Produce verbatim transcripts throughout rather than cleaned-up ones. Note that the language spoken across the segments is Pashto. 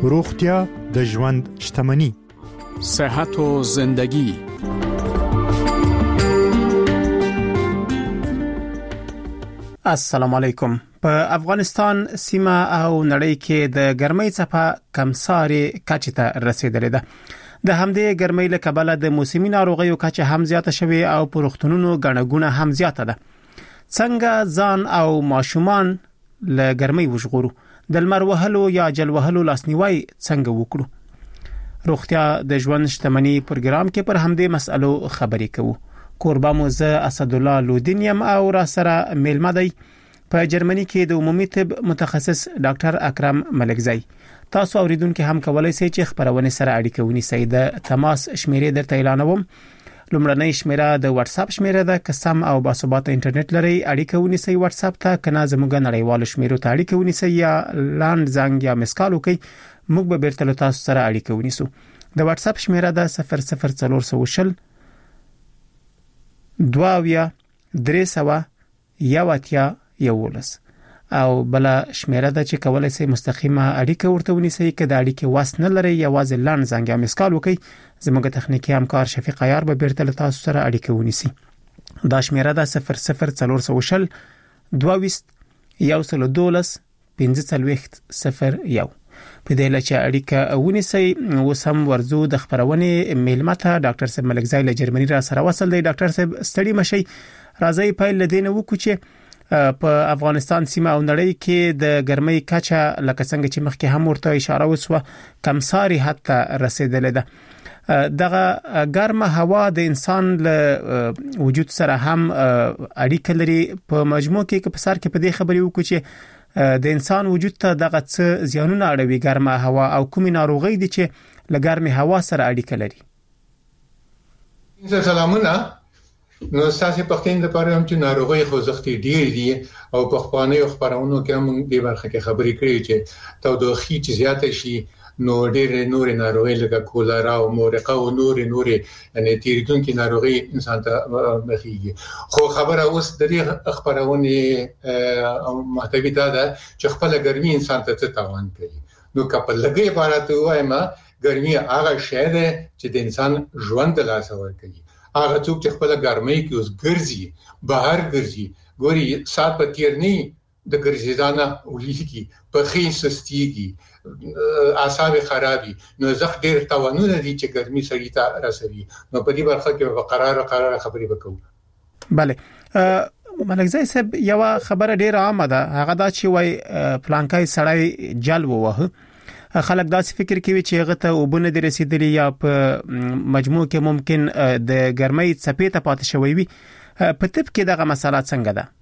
روغتیا د ژوند شتمني. صحت و زندگی. السلام علیکم. په افغانستان سیمه او نړۍ کې د ګرمۍ څپه کمساري کچې ته رسیدلې ده. د همدې ګرمۍ له کبله د موسمي ناروغیو کچه هم زیاته شوې او په روغتونونو غڼهګونه هم زیاته ده. څنګه ځان او ماشومان له ګرمۍ وژغورو؟ د لمر وهلو یا جل وهلو لاسنیوي څنګه وکړو؟ روغتیا د ژوند شتمني پروګرام کې پر همدې مسألو خبرې کوو. کوربه مو زه اسد الله لودینیم او را سره میلمه دی په جرمني کې د عمومي طب متخصص ډاکټر اکرم ملکزی. تاسو اوریدونکو هم کولای شئ چې خبرونه سره اړیکه ونیسئ. د تماس شمیرې درته اعلانوم. لومړنۍ شمیره د واتس اپ شمیره ده. که سم او باثبات انټرنیټ لري اړیکه ونیسئ واتس اپ ته، کنه زموږ نړیوالو شمیرو ته اړیکه ونیسئ یا لاند زنګ یا مسکال وکئ. موږ به بیرته تاسو سره اړیکه ونیسو. د واتس اپ شمیره ده صفر صفر څلور سو شل دواویا درې سوا یواتیا یولس او بل شمیره ده چې کولای شئ مستقیمه اړیکه ورته ونیسئ. که د اړیکې واس نه لري یوازې لاند زنګ یا مسکال وکئ. زموږ تخنیکی همکار شفیق عیار به بیرته تاسو سره اړیکه ونیسي. دا شمیره ده صفر صفر څلور سو شل دواویست یوسل دولس پنځه څلوېښت صفر یو. په دې لچ اړیکه ونیسئ. وسم ورزو د خبرونه میلمه ته ډاکټر صاحب ملکزی له جرمني را سره وصل دی. ډاکټر صاحب ستړي مشي، راځي په لدینه وکړو چې په افغانستان سیمه او نړۍ کې د ګرمۍ کچه لکه څنګه چې مخکې هم ورته اشاره وسوه کمساري حد ته رسیدلې ده. دغه ګرمه هوا د انسان له وجود سره هم اړیکه لري. په مجموع کې په سر کې په دې خبرې وکړو چې د انسان وجود ته دغه څه زیانونه اړوي ګرمه هوا او کومې ناروغي دي چې له ګرمې هوا سره اړیکه لري. سلامونه. نو ساسي پختین د پاره هم چې ناروغي خوځښتي ډیر دي او په خپانه خبرونو کې هم د برخه کې خبرې کړې چې تودوخه چې زیاته شي نو ډېر نور ناروغي لکه کولرا او مورقه او نور نور یعنی تیریدونکو ناروغي انسان ته مخېږي. خو خبره اوس د دې خبرونه او محتوی ده چې خپل ګرمي انسان ته څه تاوان کوي. نو کله لګي عبارت وایم ګرمي هغه شی ده چې د انسان ژوند له لاسه ورکوي. هغه څوک چې خپل ګرمي کې اوس ګرځي بهر ګرځي ګوري سات په تیرنی د ګرځیدانه ولېږي په خې سستيږي اعصاب خرابي. نو زخ ډېر توانونه دي چې ګرمي سړی ته رسوي. نو په دې برخه کې په قرار قرار خبرې وکړو. bale ملکزی صاحب یو خبره ډېر عامه ده، هغه دا چې وای پلانکای سړی جل ووه. خلک داسې فکر کوي چې هغه ته وبونه د رسیدلی یا په مجموع کې ممکن د ګرمۍ څپې ته پاتې شوی وي. په طب کې دغه مسله څنګه ده؟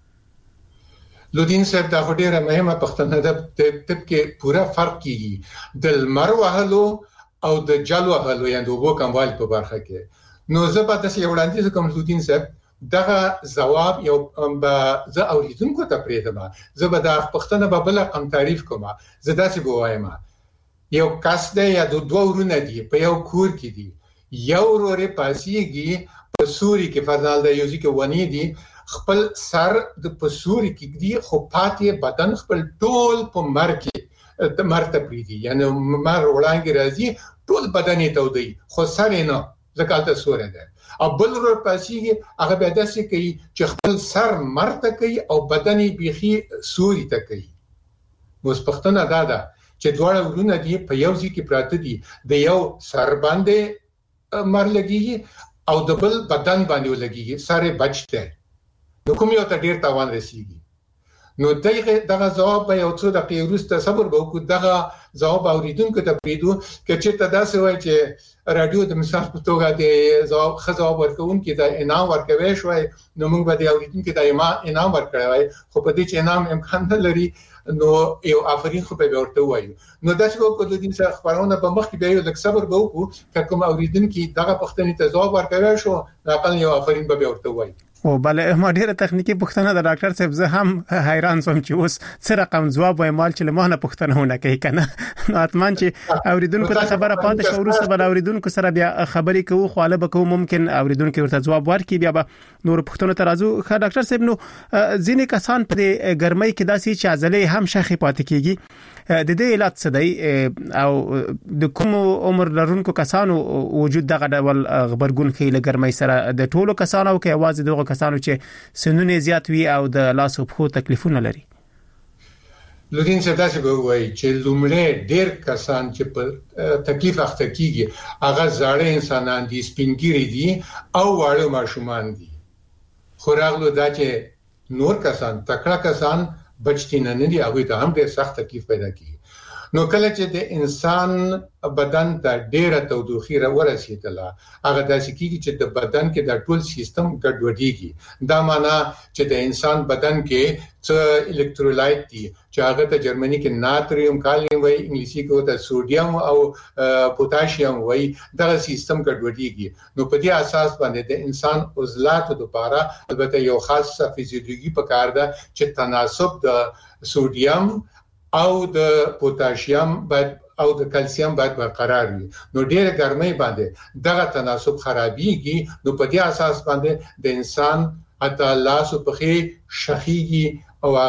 لودین صاحب دا ډیره مهمه پښتنه ده. طب کې پورا فرق کیږي د لمر وهلو او د جل وهلو یا د وبو کموال په برخه کې. نو زه به تاسو یو وړاندیز کوم لودین صاحب، دغه جواب یو به زه اوریدونکو ته پریږدم. زه به د پښتنه په بل رقم تعریف کوم. زه داسې بوایم یو کس دی یا د دوه ورونه دي په یو کور کې دي، یو ورور پاسيږي په سوري کې فرضال د یوزي کې ونی دي، خپل سر د پسوري کې دی خو پاتې بدن خپل ټول په مر کې د مرته پریدي، یعنی مر وړاندې راځي ټول بدن ته ودی خو سر نه ځکه سوري ده. او بل ور پاسيږي هغه به داسې کوي چې خپل سر مرته کوي او بدن بيخي سوري ته کوي. اوس پښتنه دا ده چې دواړه ورونه دي په یو ځای کې پراته دي، د یو سر باندې مر لګي او د بل بدن باندې لګي، سره بچته. نو کوم یو ته ډیر تاوان رسیږي. نو دغه دغه جواب به یو څو دقیقې وروسته صبر وکړو. دغه جواب اوریدونکو ته پیدو چې چې تاسو وایي چې رادیو د مثال په توګه د جواب خزاب ورکوونکو د انعام ورکوي شوی، نو موږ به د اوریدونکو د انعام ورکړای، خو په دې چې انعام امکان نه لري نو یو افرین خو به ورته وایو. نو داسې وکړو د دې څخه خبرونه په مخ کې به یو لک صبر وکړو چې کوم اوریدونکو دغه پښتني ته جواب ورکوي شو، ناقل یو افرین به ورته وایي. او بل ما ډیره تخنیکی پوښتنه د ډاکټر صاحب زه هم حیران شوم چې اوس څه رقم جواب وای مال چې له مانه پوښتنه ونه کوي کنه نو اتمان چې اوریدونکو ته خبره پاتې شو ورسره بل اوریدونکو سره بیا خبرې کوو خو له به کوو ممکن اوریدونکو ورته جواب ورکړي بیا به نور پوښتنه ترازو ډاکټر صاحب نو ځینې کسان په ګرمۍ کې داسې چې عضلې هم شخې پاتې کیږي د دې علت څه دی او د کوم عمر لرونکو کسانو وجود دغه ډول خبرګون کې له ګرمۍ سره د ټولو کسانو کې आवाज دغه کسانو چې سنونه زیات وي او د لاس او پښو تکلیفونه لري لودین څه داسې به وایي چې لومړی ډېر کسان چې په تکلیف اخته کیږي هغه زاړه انسانان دي سپینګری دي او واړه ماشومان دي خو راغلو دا چې نور کسان تکړه کسان بچتینه نه دي هغه ته هم ډېر سخت تکلیف پیدا کیږي نو کله چې د انسان بدن ته ډېره تودوخه ورسېدله هغه داسې کیږي چې د بدن کې د ټول سیستم ګډوډیږي دا معنی چې د انسان بدن کې څه الکترولایت دي چې هغه ته جرمني کې ناتریوم کالیوم وایي انګلیسي کې ته سوډیم او پوتاشیم وایي دا سیستم ګډوډیږي نو په دې اساس باندې د انسان عضلات لپاره البته یو خاصه فزیولوژي پکار ده چې تناسب د سوډیم او د پوتاشیم باید او د کلسیم باید برقرار وي نو ډېر ګرمۍ باندې دغه تناسب خرابيږي نو په دې اساس باندې د انسان حتی لاس او پښې شخيږي او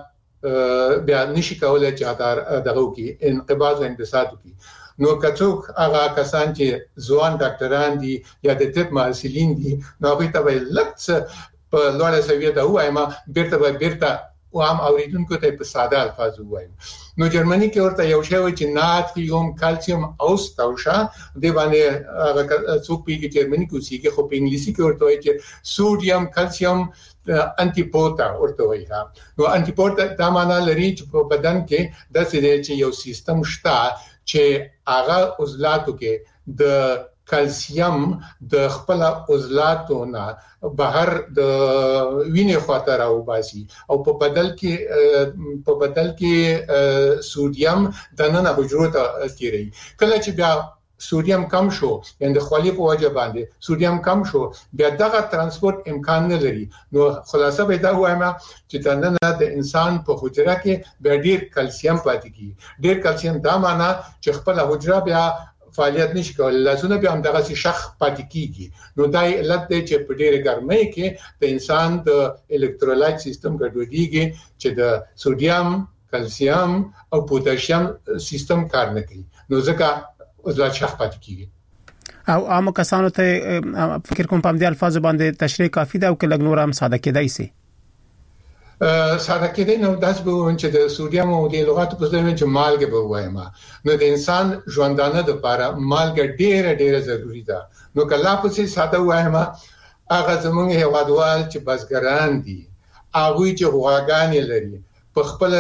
هغه بیا نشي کولای چې دغه کې انقباض او انبساط وکړي نو کڅوک هغه کسان چې ځوان ډاکټران دي یا د طب محصلین دي نو هغه ته لکه په لوړه سویه ده وایم بیرته به بیرته او هم اوریدونکو ته په ساده الفاظ وایم نو جرمني کې ورته یو شی وایي چې ناتریوم کلسیم او ستوشا د باندې هغه څوک پیږي جرمني کې اوسېږي خو په انګلیسي کې ورته وایي چې سوډیم کلسیم انټیپوتا ورته وایي نو انټیپوتا دا معنی لري چې په بدن کې د سې چې یو سیستم شته چې هغه عضلاتو کې د کلسیم د خپل عضلاتو نه بهر د وینې خواته راوباسي او په بدل کې په بدل کې سوډیم د نن حجرو ته تیری کله چې بیا سوډیم کم شو یعنی د خولي په وجه باندې سوډیم کم شو بیا دغه ترانسپورت امکان نه لري نو خلاصه به دا وایم چې د نن د انسان په حجره کې بیا ډیر کلسیم پاتې کیږي ډیر کلسیم دا معنی چې خپل حجره بیا فعالیت نشي کولای لاسونه به هم دغه شخ پاتې کیږي نو دا علت دی چې په ډېر ګرمۍ کې د انسان د الکترولایت سیستم ګډوډیږي چې د سوډیم کلسیم او پوتاشیم سیستم کار نه کوي نو ځکه عضلات شخ پاتې کیږي او عام کسانو ته فکر کوم په دې الفاظ باندې تشریح کافی ده او کله نور هم ساده کېدای شي ساده کېدای نو داس به ون چې د سوډیم او د لغاتو په ځای چې مالګه به وایم نو د انسان ژوندانه لپاره مالګه ډېره ډېره ضروری ده نو کله په څه ساده وایم هغه زمونږ هوادوال چې بزګران دي هغه چې غواګانې لري په خپل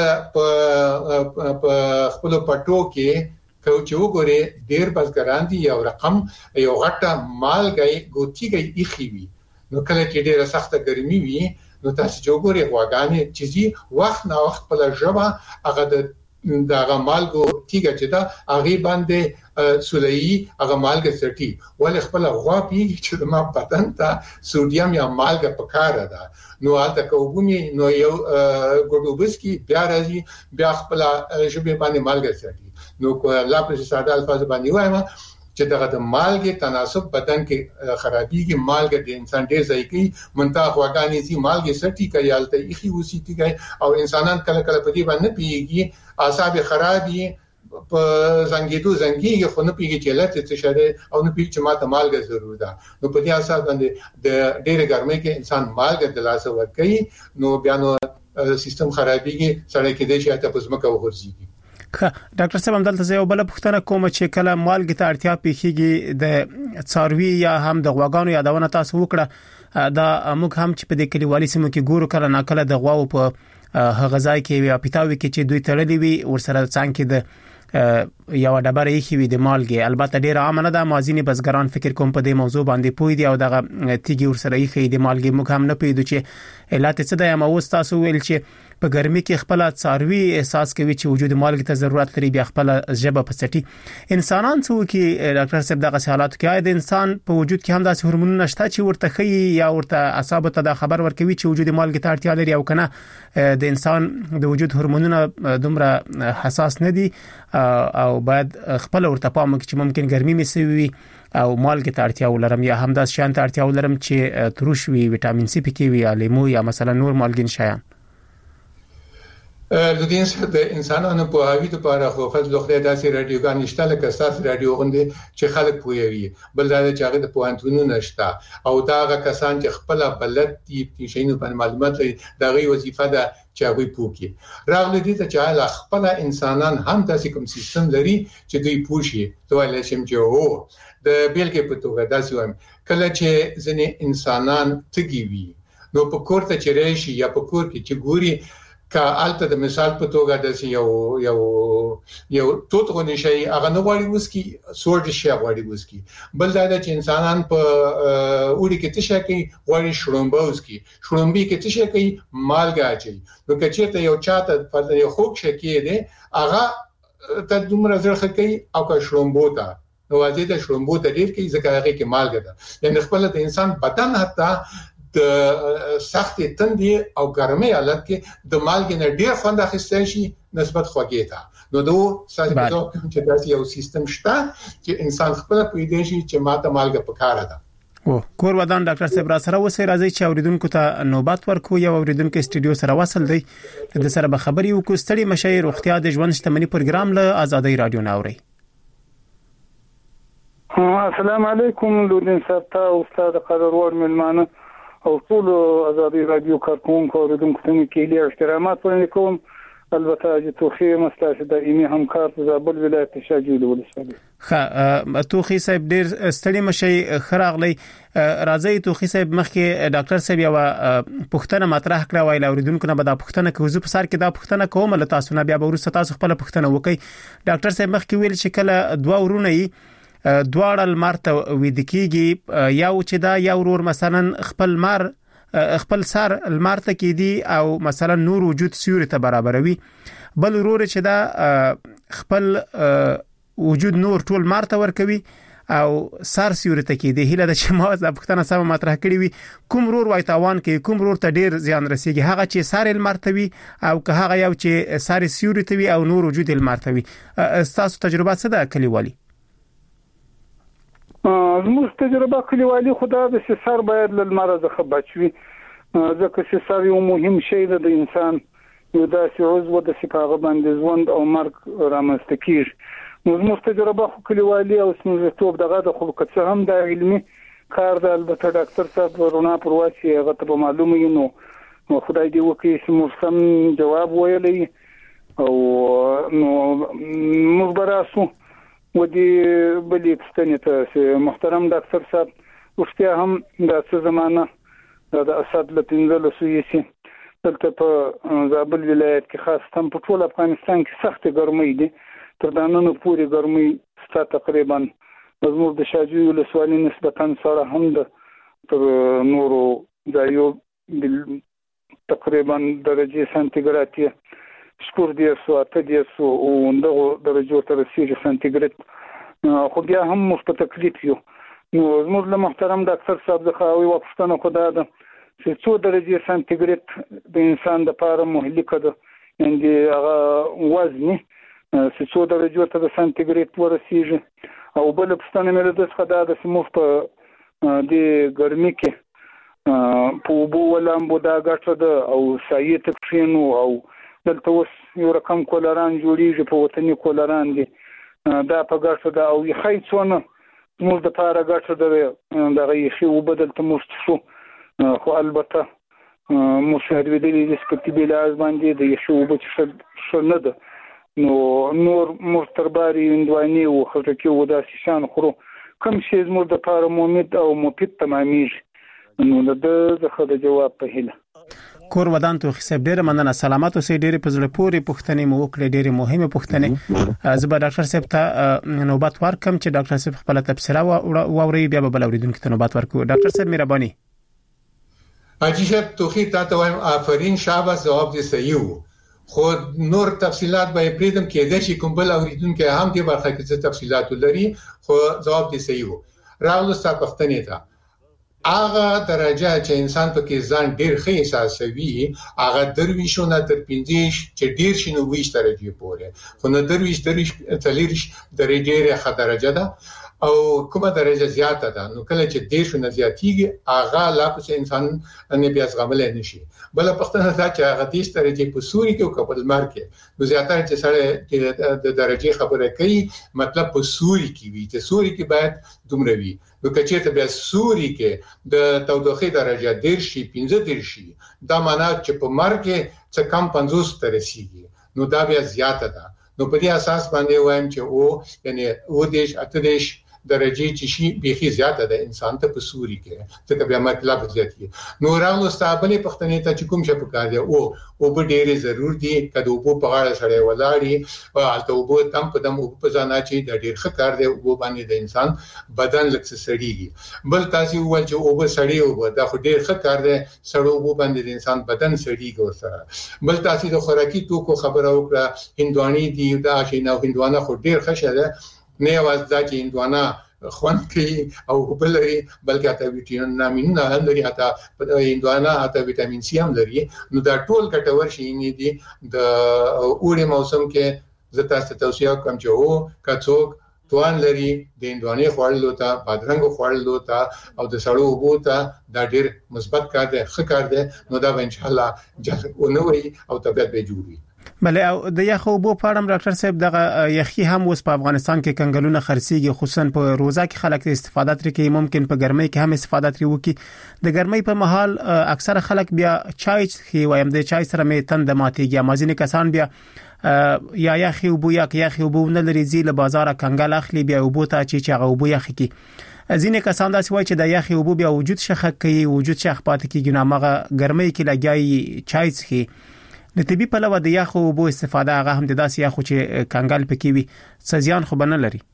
په خپل پټو کې کوچو ګوري ډېر بزګران دي یو رقم یو غټه مالګه ګوتیږي اخیوي نو کله چې ډېره سخته ګرمي وي نو تاسو چې وګورئ غواګانې چې زی وخت نه وخت په لږه هغه د دغه مالګو تیګه چې دا هغه باندې سولئی هغه مالګه سټي ولې خپل غوا پیږي چې د ما بدن ته سوډیم یا مالګه پکاره ده نو البته کومي نو یو ګډوبسکی بیا راځي بیا خپل ژبه باندې مالګه سټي نو لا په ساده الفاظ باندې وایم چې دغه د مالګې تناسب بدن کې خرابيږي مالګه د انسان ډېر ځای کوي منتها غواګانې سي مالګې سټي کوي الته یخي وسیتي کوي او انسانان کله کله په دې باندې پیږي اعصاب خرابي په زنګېدو زنګېږي خو نه پیږي چې لته څه شری او نه پیږي چې ماته مالګه ضرور ده نو په دې اساس باندې د ډېر ګرمۍ کې انسان مالګه د لاسه ورکوي نو بیا نو سیستم خرابيږي سړی کې د شي ته پزماکه وغورځيږي ډاکټر صاحب هم دلته یو بل پوښتنه کوم چې کله مالګې ته اړتیا پیښیږي د څاروي یا هم د غواګانو یادونه تاسو وکړه دا موږ هم چې په دې کلیوالي سیمو کې ګورو کله ناکله د غواو په غذای کې یا پیتاوي کې چې دوی تړلې وي ورسره څنګه د یو ډبره یې وي د مالګې. البته ډیر عام نه ده، مازینی بزګران فکر کوم په دې موضوع باندې پوي دي او دغه تیږي ورسره یې د مالګې موږ هم نه پیدو چې علت څه ده. ما اوس تاسو ویل چې په ګرمي کې خپل څاروي احساس کوي چې وجود مالګې ته ضرورت لري، بیا خپل ژبه پسټي. انسانان څو کې ډاکټر صاحب دغه حالات کې د انسان په وجود کې هم داسې هورمونونه شته چې ورته خي یا ورته اعصاب ته د خبر ورکوي چې وجود مالګې ته اړتیا لري او کنه د انسان د وجود هورمونونه دومره حساس نه دي او باید خپل ورته پام وکړي چې ممکن ګرمي مسوي او مالګې ته اړتیا ولرم یا هم داس شان ته اړتیا ولرم چې تروش وي، وټامین سي پکې وي یا لیمو یا مثلا نور مالګین شیان. لدین سره د انسانانو په هاوی ته لپاره خو فضل خدای داسې رادیوګان نشته لکه تاسو رادیو غوندي چې خلک پوهوي، بل دا چې هغه د پوهنتونونو نشته او دا هغه کسان چې خپل بلد دي په شینو باندې معلومات لري، دا غي وظیفه ده چې هغه پوهي. راغلی دي چې خپل انسانان هم داسې کوم سیستم لري چې دوی پوهي. دوی له شم چې هو د بیلګې په توګه داسې وایم کله چې ځنې انسانان تګي وي نو په کور ته چې راشي یا په کور کې چې ګوري کا الته د مثال په توګه د یو یو یو توت غونډه شي هغه نه غواړي وسکي سورج شي غواړي وسکي. بل دا چې انسانان په وړي کې تشه کوي غواړي شړومبه وسکي، شړومبي کې تشه کوي مالګه اچي. نو کچته یو چاته په یو خوک شکی دی هغه ته دومره زرخه کوي او کا شړومبو ته نو واځي د شړومبو ته ډیر کوي ځکه هغه کې مالګه ده. یعنی خپل د انسان بدن حتی د سختې تندې او ګرمۍ حالت کې د مالګې نه ډیر خوند اخیستل شي نسبت خوږې ته. نو دوه ساده په توګه چې داسې یو سیستم شته چې انسان خپل پیدا شي چې ماته مالګه پکاره ده. او کور ودان ډاکټر صاحب را سره وسه راځي چې اوریدونکو ته نوبت ورکو. یو اوریدونکو استودیو سره وصل دی، د سره به خبري وکړو. ستړي مشي روغتیا د ژوند شتمنۍ پروګرام له آزادۍ رادیو ناوري. السلام علیکم لودین صاحب ته استاد قرارور ملمانه او ټول آزادۍ رادیو کارکونکو اوریدونکو ته کې احترامات وړاندې کوم. البته چې توخی مستشفى دایمي همکار په زابل ولایت شاجوی ولسوالۍ. خا توخی صاحب ډیر ستړي مشي خراغلی. راځي توخی صاحب مخکې ډاکټر صاحب یو پښتنه مطرح کړه وایي اوریدونکو نه به دا پښتنه کوزو په سر کې دا پښتنه کوم له تاسو نه بیا به ورسره تاسو خپل پښتنه وکي. ډاکټر صاحب مخکې ویل چې کله دوه ورونه یې دواړه المرته وې د کېږي یو چې دا یو ورور مثلا خپل مر خپل سر المرته کې دی او مثلا نور وجود سیوري ته برابروي، بل ورور چې دا خپل وجود نور ټول مرته ورکوي او سر سیوري ته کې دی. هله د چې ما د پښتنه سم مطرح کړی وي کوم ورور وای تاوان کې کوم ورور ته ډیر زیان رسیږي، هغه چې سر المرته وي او که هغه یو چې سر سیوري ته وي او نور وجود المرته وي. تاسو تجربه څه ده کلیوالي؟ زموږ تجربه کلیوالي خدا د سر باید له مرض څخه بچوي، ځکه چې سر یو مهم شی دی د انسان، یو داسې عضو د سپاغه باندې ژوند او مرګ رامنځته کیږي. نو زموږ تجربه خو کلیوالي او سنجتوب دغه د خو که هم د علمي کار د البته ډاکټر صاحب رونا پرواسي هغه ته معلومه یو نو خدای دې وکړي چې موږ سم جواب ویلې او نو موږ براسو ودي بلې پښتنې ته محترم ډاکټر صاحب وختیا هم د څه زمانہ د اسد له پنځله سویسي دلته په زابل ولایت کې خاصه په ټول افغانستان کې سخت ګرمۍ دي، تر دانونو پورې ګرمۍ ستا تقریبا زموږ د شاجوی ولسوالۍ نسبتا سره هم د تر نورو ځایو تقریبا درجه سانتیګراد شپږ دیرسو اته دیرسو او دغه درجو ته رسیږي سانتیګراد، خو بیا هم موږ په تکلیف یو. نو زموږ له محترم ډاکټر صاحب څخه یوه پوښتنه خو دا ده چې څو درجې سانتیګراد د انسان دپاره مهلکه ده، یعنې هغه وزني چې څو درجو ته د سانتیګراد ورسیږي. او بله پوښتنه مې له ده څخه دا ده چې موږ په دې ګرمي کې په اوبو ولامبو دا ګټه ده او سایې ته کښېنو او دلته اوس یو رقم کولران جوړیږي په وطني کولران دي دا په ګټه ده او یخی څونه زموږ دپاره ګټه ده دغه یخي اوبه دلته موږ څښو، خو البته موږ شهرویدلي دي چې په طبي لحاظ باندې د یخي اوبه څښل ښه نه ده. نو نور موږ ترباري هندوانې او خټکي او داسې شیان خورو، کوم شی زموږ دپاره مفید او مفید تمامیږي. نو د ده څخه د جواب په هیله. کور ودان توخي صاحب ډېر مننه سلامات اوسئ ډېر په زړه پورې پوښتنې مو وکړې ډېر مهمه پوښتنې زه به ډاکټر صاحب ته نوبت ورکم چې ډاکټر صاحب خپل تفسیر واوري بیا به بل اوریدونکو ته نوبت ورکړو ډاکټر صاحب مهرباني حاجی صاحب توخي تاسو وایم آفرین شابه جواب دې صحیح وو خو نور تفصيلات به پریدم کېده چې کوم بل اوریدونکو هم دې برخه کې څه تفصيلات لري خو جواب دې صحیح وو راغلو ستاسو پښتنې ته هغه درجه چې انسان په کې ځان ډیر ښه احساسوي هغه درویشونه تر پنځه چې ډیر شنو ویش درجه پورې خو نه درویش درویش تلیرش درجه ښه درجه ده او کومه درجه زیاته ده نو کله چې ډیر شنو زیاتیږي هغه لا په انسان نه بیا زغمل نه شي بل پښتنه دا چې هغه دیش درجه په سوري کې او په لمر کې نو زیاتره چې سره د درجه خبره کوي مطلب په سوري کې وي چې سوري کې باید دومره وي نو کچې ته بیا سوري کې د تودوخه درجه ډیر شي پنځه ډیر شي دا معنی چې په مر کې څه کم پنځوس ته رسیږي نو دا بیا زیاته ده نو په دې اساس باندې وایم چې او یعنی و دیش اته دیش درجه چې شي بيخي زیاته ده انسان ته په سوري کې ځکه بیا مطلب زیاتي نو راغلو استابلې پښتنې ته چې کوم څه پکار دی او او به ډېرې ضرور دي کله وبو په غاړه سره ولاړی او البته وبو تم په دم وبو په ځانه چې د ډېر ښه کار دی وبو باندې د انسان بدن لکه سړیږي بل تاسو ول چې وبو سړی وبو دا خو ډېر ښه کار دی سړو وبو باندې د انسان بدن سړیږي سره بل تاسو د خوراکي توکو خبره وکړه هندواني دی دا چې نو هندوانه خو ډېر ښه شه نه واز دا چې هندوانا خوان کوي او بلري بلکې اته ویټامین نه لري اته هندوانا اته ویټامین سي هم لري نو دا ټول ګټور شي نه دي د اوړي موسم کې زه تاسو ته توصیه کوم چې او کڅوک توان لري د هندوانې خوړلو ته بادرنګ خوړلو ته او د سړو وبو ته دا ډېر مثبت کار دی ښه کار دی نو دا ان شاء الله جوړوي او طبيعت به جوړوي بله او د یخو بو پاړم ډاکټر صاحب دغه یخي هم اوس په افغانستان کې کنګلونه خرسيږي خصوصا په روزه کې خلک استفاده ترې کوي ممکن په ګرمۍ کې هم استفاده ترې وکي د ګرمۍ په محل اکثر خلک بیا چای خي وایم د چای سره مې تند ماتيږي مازینه کسان بیا یا یخي وبو یا یخي وبو نه لري زی له بازار کنګل اخلي بیا وبو ته چې چغه وبو یخي کی ځینې کسان داسې وایي چې د یخي وبو بیا وجود شخه کوي وجود شخ پات کیږي نو هغه ګرمۍ کې لګي چای څخه د طبي په لور د یخو وبو استفاده هغه هم د داسې یخو چې کنګل پکې وي سزيان خو بنه لري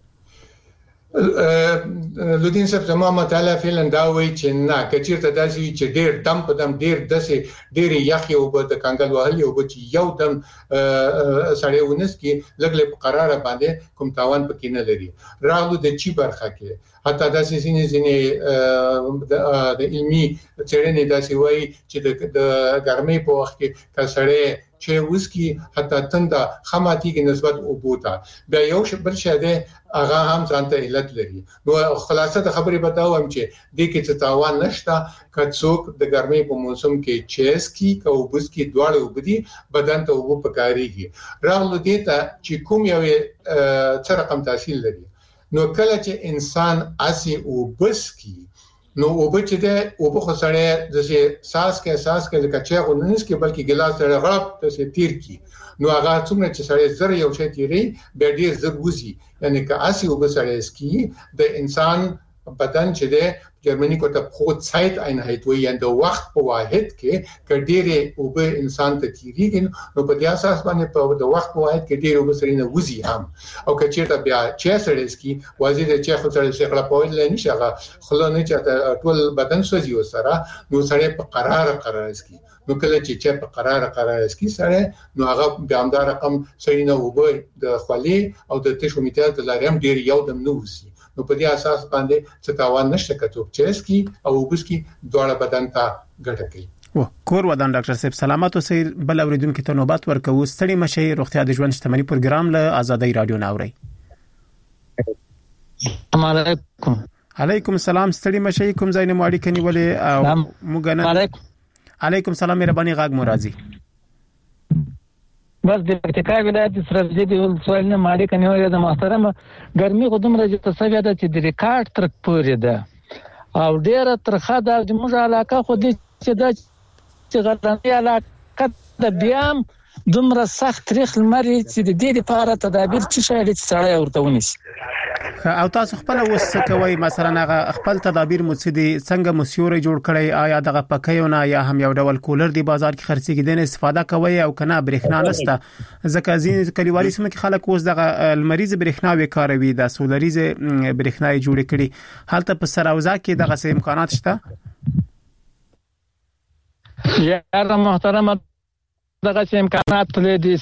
لودین صاحب تمام مطالعه فعلا دا وایي چې نه کچیرته داسې چې ډېر دم په دم ډېر داسې ډېر یخي وبو د کنګل وهلي وبو چې یو دم سړی ونس کې لګلې په قراره باندې کوم تاوان پکې نه لري راغلو د چی برخه کې حتی داسې ځینې ځینې د علمي څېړنې داسې وایي چې د ګرمۍ په وخت کې کسړې چې وسکي حتی تنده خماتي کې نسبت وبوتا بیا یو بل شه ده هغه هم ځانته علت لري نو خلاصه د خبرې بتاوم چې د کې څه تاوان نشته کڅوک د ګرمۍ په موسم کې چیس کی او بس کې دواړه وبدي بدن ته وب پکاريږي راغلو دې ته چې کوم یو څه رقم تاثیر لري نو کله چې انسان اسی او بس کی نو وبچ ده وب خو سره د ساس کې اساس کې لکه چې غونس کې بلکې ګلاس سره غړپ ته تیر کی نو هغه څومره چې سره زره یو شی تیری به ډیر زر وزي یعنی که اسی وب سره اسکی د انسان بدن چې ده جرمني کوته خود سایت einheit وي یعنی د وخت په واحد کې کډيره وب انسان ته تیریږي نو په دې اساس باندې په د وخت په واحد کې ډیر وب سره نه وزي هم او کچېرته بیا چې سره اسکی وازي د چې خو سره څخه په ویل نه شغه خلونه نه چې ټول بدن سوځي وسره نو سره په قرار قرار اسکی نو کله چې چې په قرار قرار اسکی سره نو هغه بیا هم دا رقم سره نه وب د خولي او د تشومیتات د لاریم ډیر یو دم نه وسی نو په دې اساس باندې څه تاوان نشته کته چیس کی او وبسکی دواړه بدن ته ګټه کوي و کور ودان ډاکټر صاحب سلامات اوسئ بل اوریدونکو ته نوبت ورکوو ستړي مشي روغتیا د ژوند شتمنۍ پروګرام له آزادۍ رادیو ناوړي السلام علیکم علیکم السلام ستړي مشي کوم ځای نه ماړي کني ولې موږ نه علیکم السلام مهرباني غاګ مرادي بس د ارتقا ولایت سرزدي د سوال نه مالک نه وي د محترم ګرمي قدم راځي تصویر ده چې د ریکارډ تر پورې ده او ډیره ترخه ده د موږ علاقه خو دې چې د چې غلطي علاقه د بیام دومره سخت تاریخ لمري چې د دې لپاره تدابیر چې شاید سړی ورته ونیسي او تاسو خپل وسه کوي مثلا هغه خپل تدابیر مصدي څنګه مسیوري جوړ کړی آیا دغه پکایونه یا هم یو ډول کولر دی بازار کې خرڅي کېدنه استفاده کوي او کنه برېښنا نشته ځکه ځین کلیوالي سیمه کې خلک اوس دغه المریض برېښنا وکاروي د سولریز برېښنا جوړ کړي حالت په سراوزا کې دغه څه امکانات شته یا محترم دغه څه امکانات لري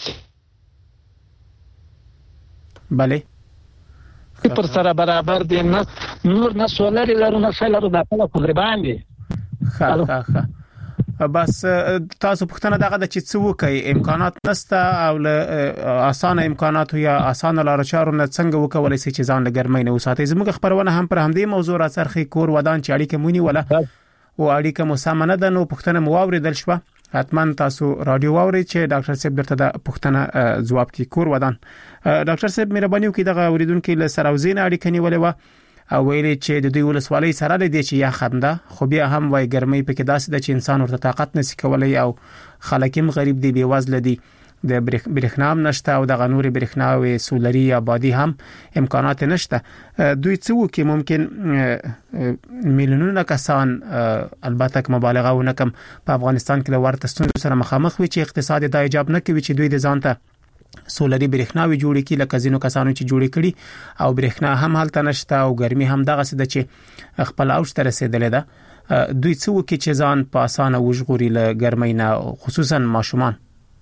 بله پر سره برابر دي نه نور نه سولري لرو نه شلرو د خپل قدربان دي ښه ښه بس تاسو پښتنه دغه د چې څه وکي امکانات نسته او اسانه امکانات یا اسانه لار چارو نه څنګه وکولای شي چې ځان لګرمای نه وساتي زموږ خبرونه هم پر همدې موضوع را څرخي کور ودان چې اړیکه مونی ولا او اړیکه مسامنه ده نو پښتنه مواوریدل شو حتما تاسو رادیو واوري چې ډاکټر صاحب درته د پښتنه جواب کی کور ودان ډاکټر صاحب مهرباني وکړئ دغه اوریدونکو له سراوزین اړیکه نیولې و او ویلي چې د دوی ولسوالۍ سره لدی چې یا خنده خو بیا هم وای ګرمۍ پکې داسې د چې انسان ورته طاقت نسی کولای او خلکیم غریب دی بي وزله دي د برېښنا هم نشته او د غنوري برېښنا او سولري آبادی هم امکانات نشته دوی څه وکي ممکن میلیونونه کسان البته مبالغه ونکم په افغانستان کې ورته ستونزو سره مخامخ وي چې اقتصاد د اجازه نه کوي چې دوی د ځانته سولري برېښنا وی جوړ کړي لکه زینو کسانو چې جوړ کړي او برېښنا هم حالت نشته او ګرمي هم دغه څه د چې خپل اوج ته رسیدلې ده دوی څه وکي چې ځان په اسانه وژغوري له ګرمۍ نه خصوصا ماشومان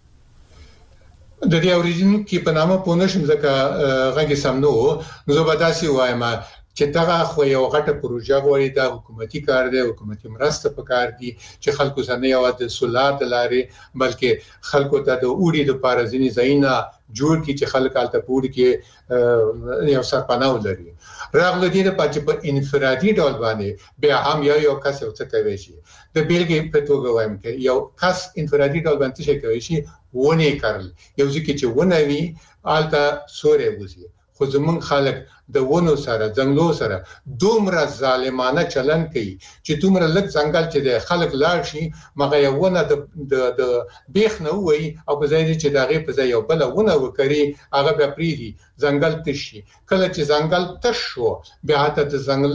د دې اوریجن کې په نامه پونشم ځکه غږی سم نو نو زه به تاسو وایم چې دغه خو یو غټه پروژه غوړي د حکومتي کار دی حکومتي مرسته پکار دي چې خلکو سره نه یو د سولار د لارې بلکې خلکو ته د اوړي د پارازینی زینا جوړ کی چې خلک الته پوری کې یو سرپناه ولري راغله دي په چې په انفرادي ډول باندې بیا هم یو یو کس یو څه کوي شي د بیلګې په توګه وایم کې یو کس انفرادي ډول باندې څه کوي شي ونه کارل یو ځکه چې ونه وی الته سورې وځي خو زمون خلک د ونو سره ځنګلو سره دومره ظالمانه چلن کوي چې دومره لږ ځنګل چې د خلک لاړ شي مګر یو ونه د د بیخ نه وي او په ځای چې دغه په ځای یو بل ونه وکړي هغه به پریدي ځنګل تشي کله چې ځنګل تش شو بیا ته د ځنګل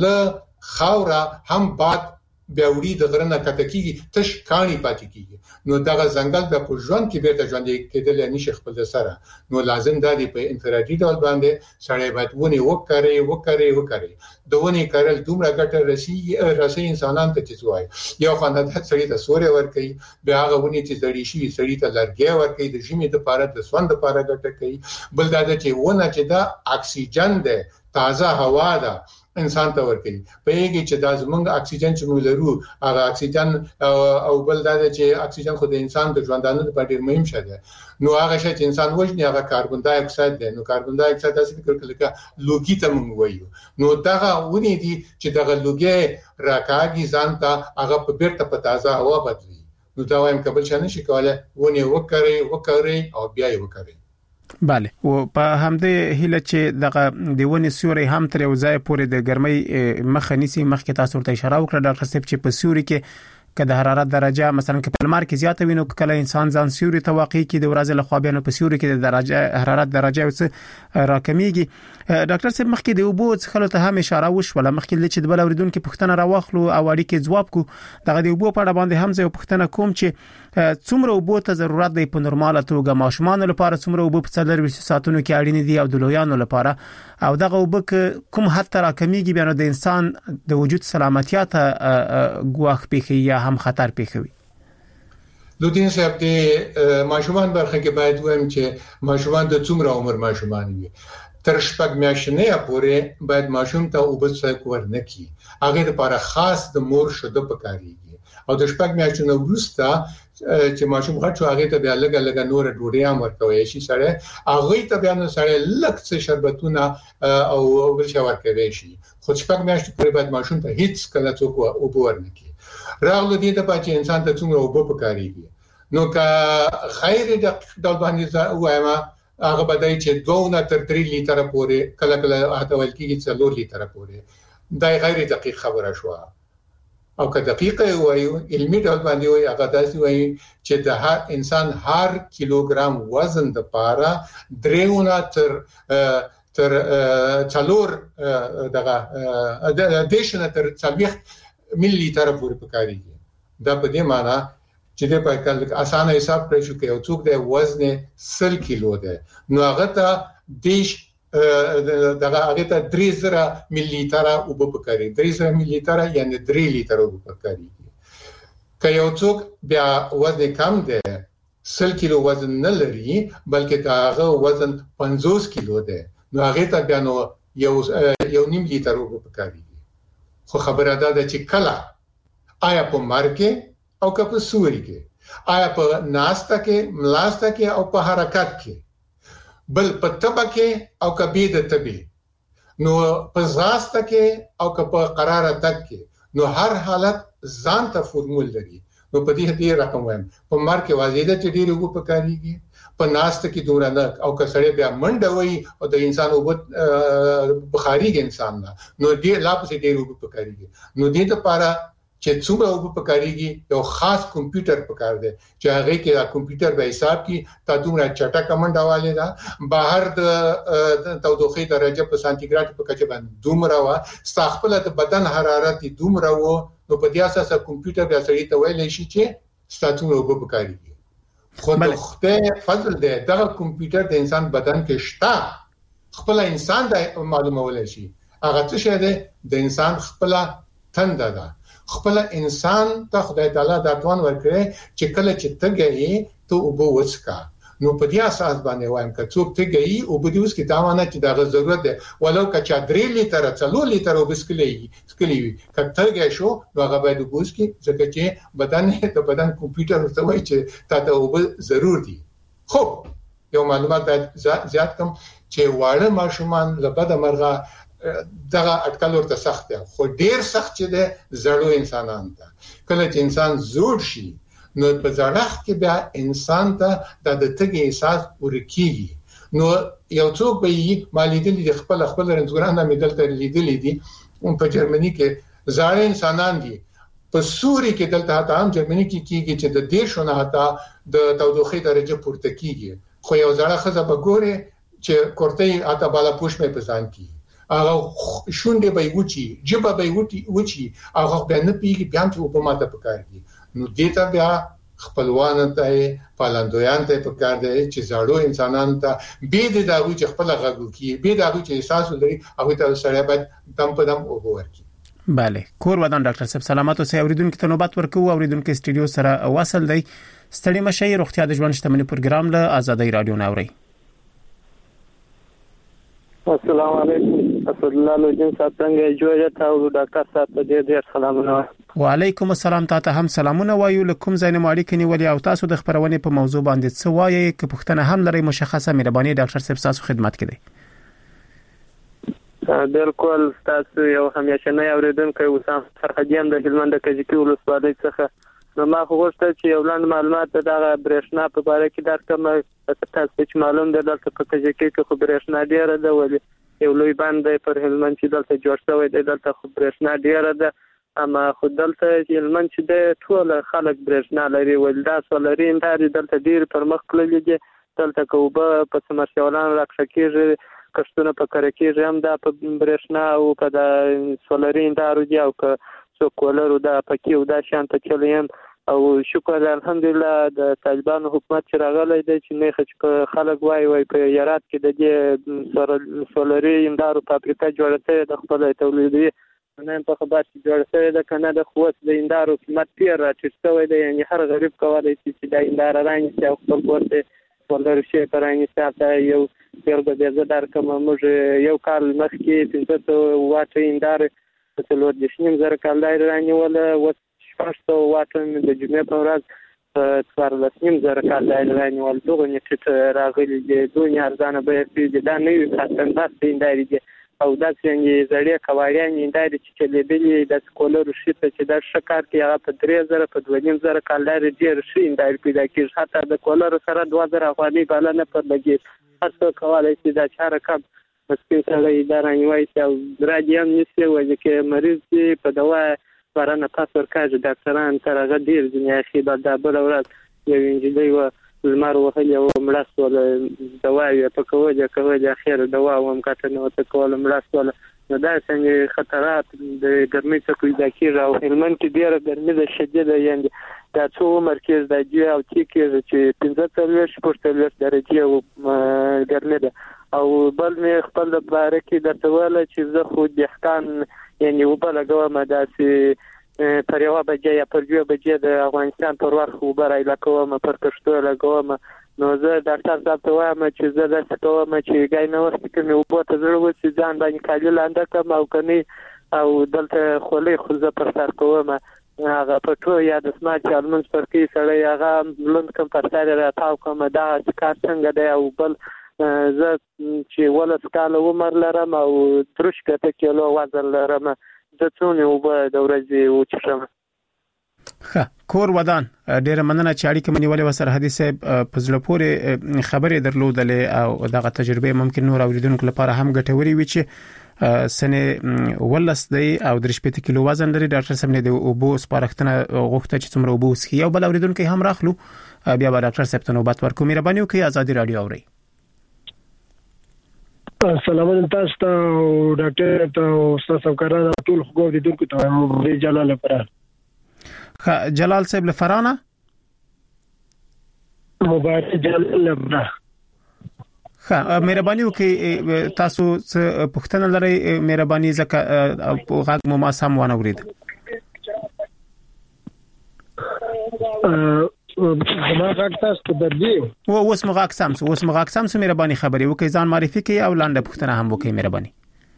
خاوره هم باد بیا وړي د غرنه کټکیږي تش کانی پاتې کیږي نو دغه ځنګل د پوجوان کې بیرته ژوند کېدل نشي خپل سره نو لازم دی په انفرادي ډول باندې سړی باید ونی وکړي وکړي وکړي دوونی کارل دومره ګټه رسی رسی انسانان ته چې وای یو خاندان سړی ته سوري ور کوي بیا هغه ونی چې زړی شي سړی ته لرګي ور کوي د ژمي د پاره د سوند لپاره ګټه کوي بل دا چې ونه چې دا اکسیجن ده تازه هوا ده انسان ته ورکړي په یوه چې د زمونږ اکسیجن چې موږ لرو هغه اکسیجن او بل دا چې اکسیجن خو د انسان د ژوندانه لپاره ډیر مهم شته نو هغه چې انسان وژني هغه کاربن ډای اکساید دی نو کاربن ډای اکساید تاسو فکر کړئ لکه لوګي ته موږ وایو نو دا ونی دي چې دغه لوګي راکاږي ځان ته هغه په بیرته په تازه هوا بدلی نو دا وایم کبل شنه شي کوله ونی وکړي وکړي او بیا یې وکړي bale او په همدې هله چې دغه دیونی سوري هم تر یو ځای پورې د ګرمۍ مخه نيسي مخکې تاسو ته اشاره وکړه ډاکټر صاحب چې په سوري کې که د حرارت درجه مثلا که په لمر کې زیاته وي نو کله انسان ځان سوري ته واقع کی د ورځې له خوا بیا نو په سوري کې د درجه حرارت درجه وس راکمېږي ډاکټر صاحب مخکې د وبو څخه ته هم اشاره وشوله مخکې چې د بل اوریدونکو پوښتنه راوخلو او اړیکې جواب کو دغه د وبو په اړه باندې هم زه پوښتنه کوم چې څومره وبو ته ضرورت دی په نورماله توګه ماشومان لپاره څومره وبو په څلور ساعتونو کې اړین دي او د لویانو لپاره او دغه وبو کوم حد تر راکمېږي بیا نو د انسان د وجود سلامتیا ته ګواښ پیښي یا هم خطر پیښوي لودین صاحب د ماشومان برخه کې باید وایم چې ماشومان د څومره عمر ماشومان وي تر شپږ میاشتې پورې باید ماشوم ته وبڅ ورنه کی هغه لپاره خاص د مور شوده پکاريږي او د شپږ میاشتې وروسته چې ماشوم غټ شو هغه ته بیا لګ لګ نور ډوډۍ هم ورکوي شي سره هغه ته بیا نو سره لک څه شربتونه او بل څه ورکوي شي خو شپږ میاشتې پورې باید ماشوم ته هیڅ کله څوک وبورنه کی راغله دي ته چې انسان ته څومره وب پکاريږي نو که غیر د ډول باندې وایم هغه بدای چې دوه نه تر درې لیټر پورې کله کله هغه ولکې څلور لیټر پورې دا غیر دقیق خبره شو او که دقیقه وایو علمي ډول باندې وایي هغه داسې وایي چې د هر انسان هر کیلوګرام وزن د پاره درېونه تر تر څلور دغه د دیشنه تر څلوېښت ملي لیټر پورې پکاريږي. دا په دې معنی چې د په کال اسانه حساب کړی شو کې یو څوک د وزن سل کیلو ده نو هغه ته دیش دغه هغه ته درې زره ملي لیټر او په پکاري درې زره ملي لیټر یعنی درې لیټر او په پکاري. که یو څوک بیا وزن کم ده سل کیلو وزن نه لري بلکې دا هغه وزن پنځوس کیلو ده نو هغه ته بیا نو یو یو نیم لیټر او په پکاري. خو خبره ده چې کله آیا په مارکه او که په سوري کې آیا په ناستا کې ملاستا کې او په حرکت کې بل په تبه کې او که بيد تبه نو په ځاستا کې او که په قراره تک کې نو هر حالت ځان ته فرمول لري. نو په دې دې رقم وایم په مارکه واجبه چې ډیره وګ پکاريږي په ناستا کې دوره نه او که سړی بیا منډه وي او د انسان وګ بخاريږي انسان نه نو دې لا په دې وګ پکاريږي. نو دې ته لپاره چې څومره وګ پکاريږي یو خاص کمپیوټر پکار دی چې هغه کې دا کمپیوټر به حساب کی تا دومره چټه کمنډه والے دا بهر د تودوخه درجه په سانتیګریډ په کچه باندې دومره وا استخپل د بدن حرارت دومره وو نو په دې اساس کمپیوټر به سړی ته ویل شي چې ستاسو وګ پکاريږي. خو د خدای فضل دی دا کمپیوټر د انسان بدن کې شته خپل انسان د معلومول شي هغه څه شه دی د انسان خپل تنده ده خپل انسان ته خدای تعالی دا توان ورکړي چې کله چې تګي ته وبو وڅکا نو په دې اساس باندې وایم چې څوک تګي او په دې اوس کې دا معنی چې دا ضرورت ده ولو که چا درې لیټر څلور لیټر وبسکلی سکلی وي کته شو نو هغه باید وګوس کې ځکه چې بدن ته بدن کمپیوټر ورته وایي چې تا ته وب ضرور دي. خو یو معلومات زیات کم چې واړه ماشومان لبد مرغه دغه اټکل ورته سخت دی خو ډیر سخت چې دی زړو انسانان ته کله چې انسان زوړ شي نو په زړښت کې بیا انسان ته د دتګي احساس ورکیږي. نو یو څوک به یې مالیدل د خپل خپل رنځورانه مدل ته لیدلې دي په جرمني کې زړه انسانان دي په سوري کې دلته تام جرمني کې کیږي چې د دیشو نه هتا د تودوخه درجه پورته کیږي خو یو ځړه خزه به ګوري چې کوړتې اته بالا پوښ مې پسان کی هغه شونډه به وچی جبه به وچی وچی هغه به نه پیږي بیا ته په ماته پکارږي. نو دې ته بیا خپلوان ته پالندویان ته پکار دی چې زړو انسانان ته به د داوی چې خپل غږو کی به داوی چې احساس لري هغه ته سره باید دم په دم وګوري. bale کور ودان ډاکټر صاحب سلامات اوسئ. اوریدونکو ته نوبت ورکوو اوریدونکو استډیو سره واصل دی ستړي مشي روغتیا د ژوند شتمنۍ پروګرام له آزادۍ رادیو ناوړي. السلام علیکم اسد الله لوجن صاحب څنګه جوړه تاسو ډاکټر صاحب ته ډېر ډېر سلامونه. وعلیکم السلام تاسو هم سلامونه وایو لکم زین ماړی کني ولې او تاسو د خبرونه په موضوع باندې څه وایي که پښتنه هم لري مشخصه مهرباني ډاکټر صاحب تاسو خدمت کړئ. بالکل تاسو یو همیشه نه اوریدونکو وسام سرحدیان د هلمند د کجکی ولسوالۍ څخه نو ما خو غوښتل چې یو لاند معلومات دغه برېښنا په اړه کې درکم تاسو چې معلوم ده دلته په کجکی کې خو برېښنا ډیره ده ولې یو لوی باندې پر هلمند چې دلته جوړ شوی دی دلته خو برېښنا ډیره ده اما خو دلته چې هلمند چې د ټول خلک برېښنا لري ولدا سولري انټاري دلته ډیر پر مخ کړل دي دلته کوبه په سمرشولان راکشکیږي کښتونه په کرکیږي هم د برېښنا او په د سولري انټارو دی او که څو کولرو د پکې او د شانت چلیم او شکر الحمدلله د طالبانو حکومت چې راغلی دی چې نه خچ په خلک وای وای په یارات کې د دې سولري انټارو فابریکه جوړه شوې د خپل تولیدي نه په خبر چې جوړ شوی د کنه د قوت د اندارو قیمت پیر راټیټ شوی دی یعنی هر غریب کولای شي چې د اندار رانګ او خپل ورته ولر شي پرانګ ساته یو پیرګه د زدار کوم موږ یو کال مخکې پنځه واټ اندار په څلور د شنیم زر کال دای رانیول و شپږ واټ د جمعې په ورځ څوار لسنیم زر کال دای رانیول دغه نیټ راغلي د دنیا ارزانه به پیږي دا نه وي خاطر بس انداري دي او دا څنګه زړې کواریان انداري چې لیدلې د سکولر شته چې د شکار کې هغه په درې زره په دوه نیم زره کال لري ډیر شي انداري پیدا کیږي حتی د کولر سره دوه زره افغاني بالانه پر لګي هڅه کولای شي دا چاره کم مسکین سره اداره نیوي چې راځي نشي وایي چې مریض دی په دوا ورانه پاس ورکاږي ډاکټران تر هغه ډیر دنیا خې بعد د بل ورځ یو انجلۍ و لمر وهلې او مړسول دوا یې په کوجه کوجه اخر دوا هم کاته نو ته کول مړسول نو دا څنګه خطرات د ګرمۍ څخه پیدا کیږي او هلمند کې ډیره ګرمي ده شدیده یعنی دا څو مرکز د جی او تی کې چې پنځه څلوېښت شپږ درجه ګرمي ده او بل مې خپل د باره کې درته ویل چې زه خو دهقان یعنی وبله کوم داسې پر یو بجې یا پر یو بجې د افغانستان پر وخت وبره ایله کوم پر پښتو لګوم نو زه ډاکټر صاحب ته وایم چې زه داسې کوم چې ګای نه وخت کې مې وبو ته زړه وځي ځان باندې کالي لاندې کوم او کني او دلته خولې خو زه پر سر کوم هغه پټو یا د سماج المنس پر کې سره هغه لوند کوم پر سر راټاو کوم دا کار څنګه دی او بل زه چې ولس کاله عمر لرم او ترش کته کیلو وزن لرم زه څونه وب د ورځې وچشم ښه کور ودان ډیره مننه چې اړیکه منیولې وسره حدیث په زړه پورې خبرې درلودلې او دغه تجربه ممکن نور اوریدونکو لپاره هم ګټوري وي چې سنه ولس دی او درې شپږ کیلو وزن لري ډاکټر صاحب نه دی او بو سپارښتنه غوښته چې څومره وبو سخي او بل اوریدونکو هم راخلو بیا به ډاکټر صاحب ته نوبت ورکو مهرباني وکړئ ازادي رادیو اوري السلام علیکم تاسو ته ډاکټر ته استاد سمکارانه ټول خو اوریدونکو ته مې جلال لپاره جلال صاحب لفرانه مبارک جلال لپاره ها مهرباني وکړئ تاسو څه پوښتنه لرئ مهرباني ځکه غږ مو ما سم ونه اورید زما غږ تاسو ته درځي او اوس مغاک سم اوس مغاک سم مهرباني خبري وکړئ ځان معرفي کړئ او لاندې پوښتنه هم وکړئ مهرباني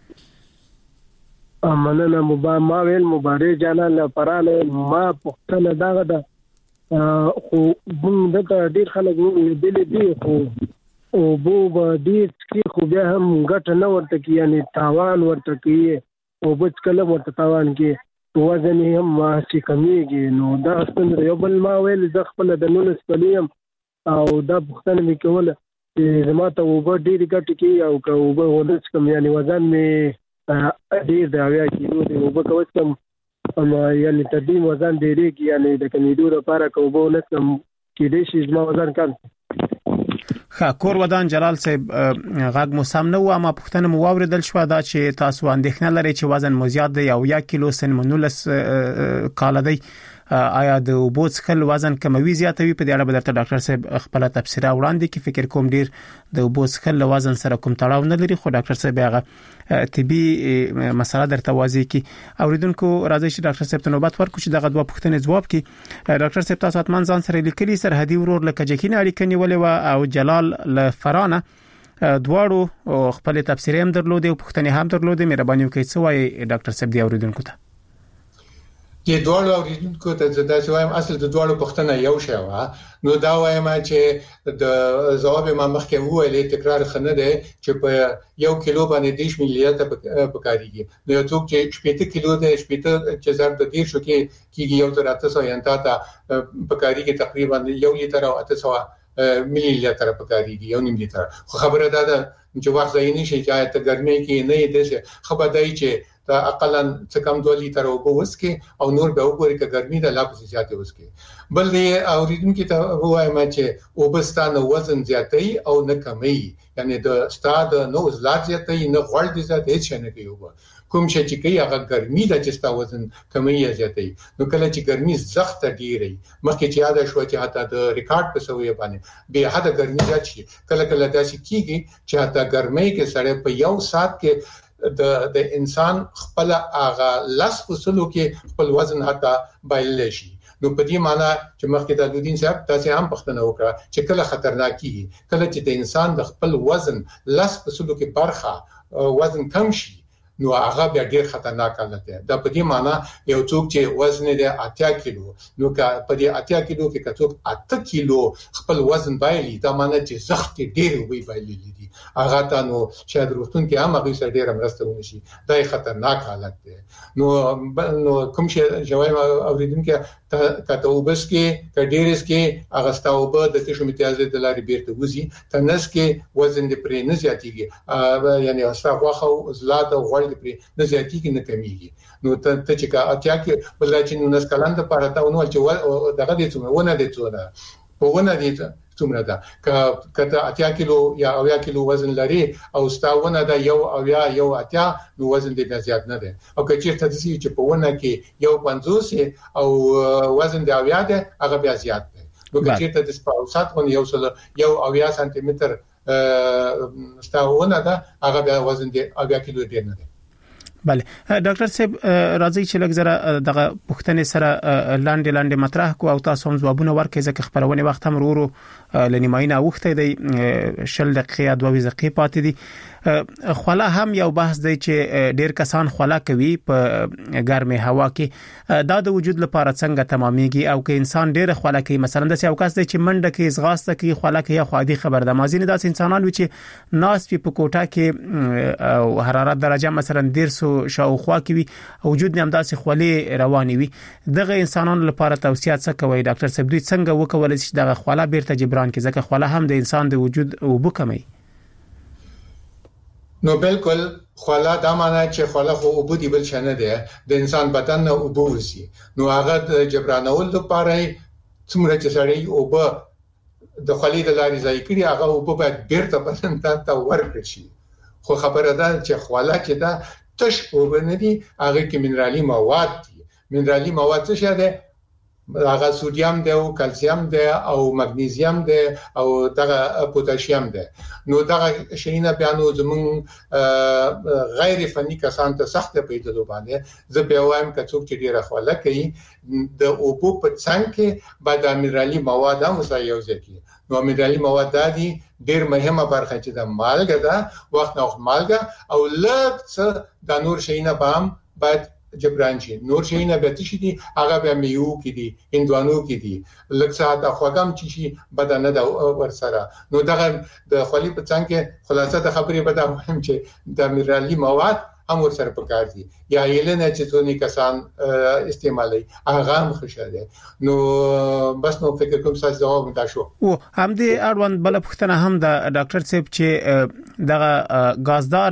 مننه مبا ما ویل مبارک جلال لپاره ما پوښتنه داغه ده خو موږ دغه ډیر خلک دي دي خو او بو باندې چې خو بیا هم ګټ نه ورته کی یعنی تاوان ورته کی او بچ کله ورته تاوان کی وزن هم چې کمیږي نو دا څنګه یو بل ما ویل ز خپل د نولس پلیم او دا پښتنه مې کوله چې زما ته وب ډیر ګټ کی او که وب ولڅ کم یعنی وزن مې ډیر دا ویا کیلو دی وب کوڅ کم یعنی تدیم وزن ډیری کی یعنی د کمیدو لپاره کوب ولڅ کم کې دې شي زما وزن کم ښه کور ودان جلال صاحب غږ مو سم نه و اما پښتنه مو واوریدل شو دا چې تاسو اندېښنه لرئ چې وزن مو زیات دی او یا کیلو سن منولس کال دی آیا د وبو څخل وزن کموي زیاتوي په دې اړه به درته ډاکټر صاحب خپل تفسیر وړاندې کې فکر کوم ډیر د وبو څخل وزن سره کوم تړاو نه لري خو ډاکټر صاحب هغه طبي مسله درته واضح کی اوریدونکو راځي چې ډاکټر صاحب ته نوبت ورکړو چې دغه دوه پوښتنې ځواب کړي ډاکټر صاحب تاسو اتمن ځان سره لیکلي سرحدي ورور لکه جکین اړیکه نیولې و او جلال لفرانه دواړو خپل تفسیر هم درلودي او پوښتنې هم درلودي مهرباني وکړئ څه وایي ډاکټر صاحب دی اوریدونکو ته د دوړو اوریدونکو ته زه دا وایم اصل د دوړو پښتنه یو شی و نو دا وایم چې د ځواب ما مخکې وویلې تکرار خنه ده چې په یو کیلو باندې دیش ملیته پکاريږي نو یو څوک چې شپږ کیلو ده شپږ چې زر د دې شو کې کیږي یو تر اته سو ینتا ته پکاريږي تقریبا یو لیټر او اته سو ملي لیټر پکاريږي یو نیم لیټر خو خبره ده چې وخت ځای نه شي چې ته ګرمي کې نه دې خبره ده چې دا اقلا څه کم دوه لیټر او وسکي او نور به وګوري چې ګرمي ده لا په زیاتې وسکي بل دې اوریدونکو ته وایم چې وبستانه وزن زیاتې او نه کمي یعنی د استاد نو زلات زیاتې نه غوړ دي زیاتې څه نه کوي کوم شي چې کوي هغه ګرمي د چستا وزن کمي زیاتې نو کله چې ګرمي سخت ډیره مخکې چې یاد شو چې حتی د ریکارډ په سوې باندې به حد ګرمي زیات شي کله کله داسې کیږي چې حتی ګرمي کې سره په یو سات کې د د انسان خپل اغه لاس وسلو کې خپل وزن حتی بایل شي نو په دې معنی چې مخکې د دودین صاحب تاسو هم پښتنه وکړه چې کله خطرناکي کله چې د انسان د خپل وزن لاس وسلو کې برخه وزن کم شي نو هغه بیا ډیر خطرناک حالت دی دا په دې معنی یو څوک چې وزن یې اته کیلو نو که په دې اته کیلو کې کڅوک اته کیلو خپل وزن بایلی دا معنی چې زخت ډیر وی بایلی دي هغه ته نو شاید روتون کې هم هغه سره ډیر مرسته ونشي دا خطرناک حالت دی نو نو کوم شي جواب اوریدونکو کته وبس کې کډیرس کې هغه ستاو په د تشو امتیاز د لاري بیرته وزي تنس کې وزن دې پرې نه زیاتیږي یعنی استا واخو زلات او غوړ دې پرې نه زیاتیږي نه کمیږي نو ته چې کا اتیا کې بل چې نو نس کلند پاره تا نو چې دغه دې څونه ونه دې څونه په ونه دې څومره ده کته اتیا کیلو یا اویا کیلو وزن لري او ستاونه ده یو اویا یو اتیا نو وزن دې بیا زیات نه ده او که چیرته د سې چې په ونه کې یو پنځوس او وزن د اویا ده هغه بیا زیات ده نو که چیرته د سپاوسات ونه یو سل یو اویا سانتي متر ستاونه ده هغه بیا وزن دې اویا کیلو ډیر نه ده. بله ډاکټر صاحب راځي چې لږ زره دغه پوښتنې سره لاندې لاندې مطرح کو او تاسو هم ځوابونه ورکړئ ځکه خبرونه وخت هم ورو لنیماینه وخت دی شل دقیقې دوه دقیقې پاتې دي. خوله هم یو بحث دی چې ډیر کسان خوله کوي په ګرمه هوا کې دا د وجود لپاره څنګه تمامېږي او که انسان ډیر خوله کوي مثلا د یو کس دی چې منډه کوي زغاسته کوي خوله کوي خو عادي خبر ده مازین داس انسانان و چې ناس په کوټه کې او حرارت درجه مثلا ډیر سو شاوخوا کوي وجود نه همداسې خولې رواني وي دغه انسانانو لپاره توصیه څه کوي ډاکټر صاحب دوی څنګه وکولای شي دغه خوله بیرته جبران کړي ځکه خوله هم د انسان د وجود وبو کمي. نو بالکل خوله دا معنی چې خوله خو اوبو دی بل شنه ده د انسان بدن نه اوبو وسی نو هغه د جبرانول لپاره څومره چې سړی اوبو د خولې د لارې ځای کړي هغه اوبو باید بیرته بدن ته ورکړي شي خو خبره ده چې خوله چې دا تش اوبو نه دي هغه کې منرالي مواد دي منرالي مواد څه ده هغه سودیم ده او کلسیم ده او مګنیزیم ده او دغه پوتاشیم ده نو دغه شینه بیانو زمون غیر فنی کسان ته سخت پیدلو باندې زه به وایم چې څوک چې ډیره خوله کوي د اوبو په څنګ کې بعد منرالي مواد هم وسایو ځکه نو منرالي مواد دي ډیر مهمه برخه چې د مالګه ده وخت نو مالګه او لږ د نور شینه بام بعد جبران شي نور شینه به تشي دي هغه به میو کې دي هندوانو کې دي لږ ساعت خوګم چې شي بدن د ور سره نو دغه د خولي په څنګه کې خلاصه د خبرې به دا مهم چې د منرالي مواد هم ور سره پکار دي یا یلنه چې څونی کسان استعمالي هغه هم خوشاله دي نو بس نو فکر کوم ساز جواب دا شو او هم دې اړوند بل پښتنه هم د ډاکټر صاحب چې دغه غازدار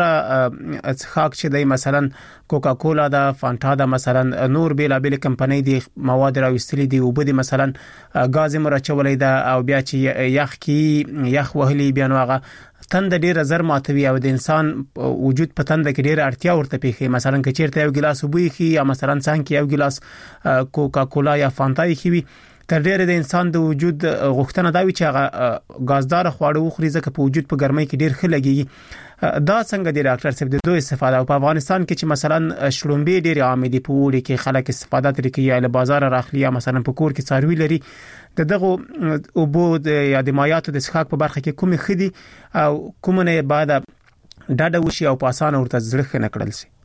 څښاک چې دی مثلا کوکا کولا دا فانټا دا مثلا نور بیل بیل کمپنۍ دی مواد راوستلې دی او بده مثلا غاز مرچولې دا او بیا چې یخ کی یخ وهلي بیا نو هغه تند ډیره زر ماتوي او د انسان وجود په تند کې ډیره اړتیا ورته پیخي مثلا که چیرته یو ګلاس وبوي خي یا مثلا څنګه یو ګلاس کوکا کولا یا فانټا خي تر ډیره د انسان د وجود غوښتنه دا وي چې هغه غازدار خواړه وخوري ځکه په وجود په ګرمۍ کې ډیر خلګي دا څنګه دی ډاکټر صاحب د دوی استفاده او په افغانستان کې چې مثلا شړومبې ډیر عام دي په وړي کې خلک استفاده ترې کوي یا له بازار راخلي یا مثلا په کور کې څاروي لري د دغه اوبو یا د مایعاتو د څښاک په برخه کې کومې خدي او کوم نه بعد ډاډه وشي او په اسانه ورته ځلخ نه کړل شي.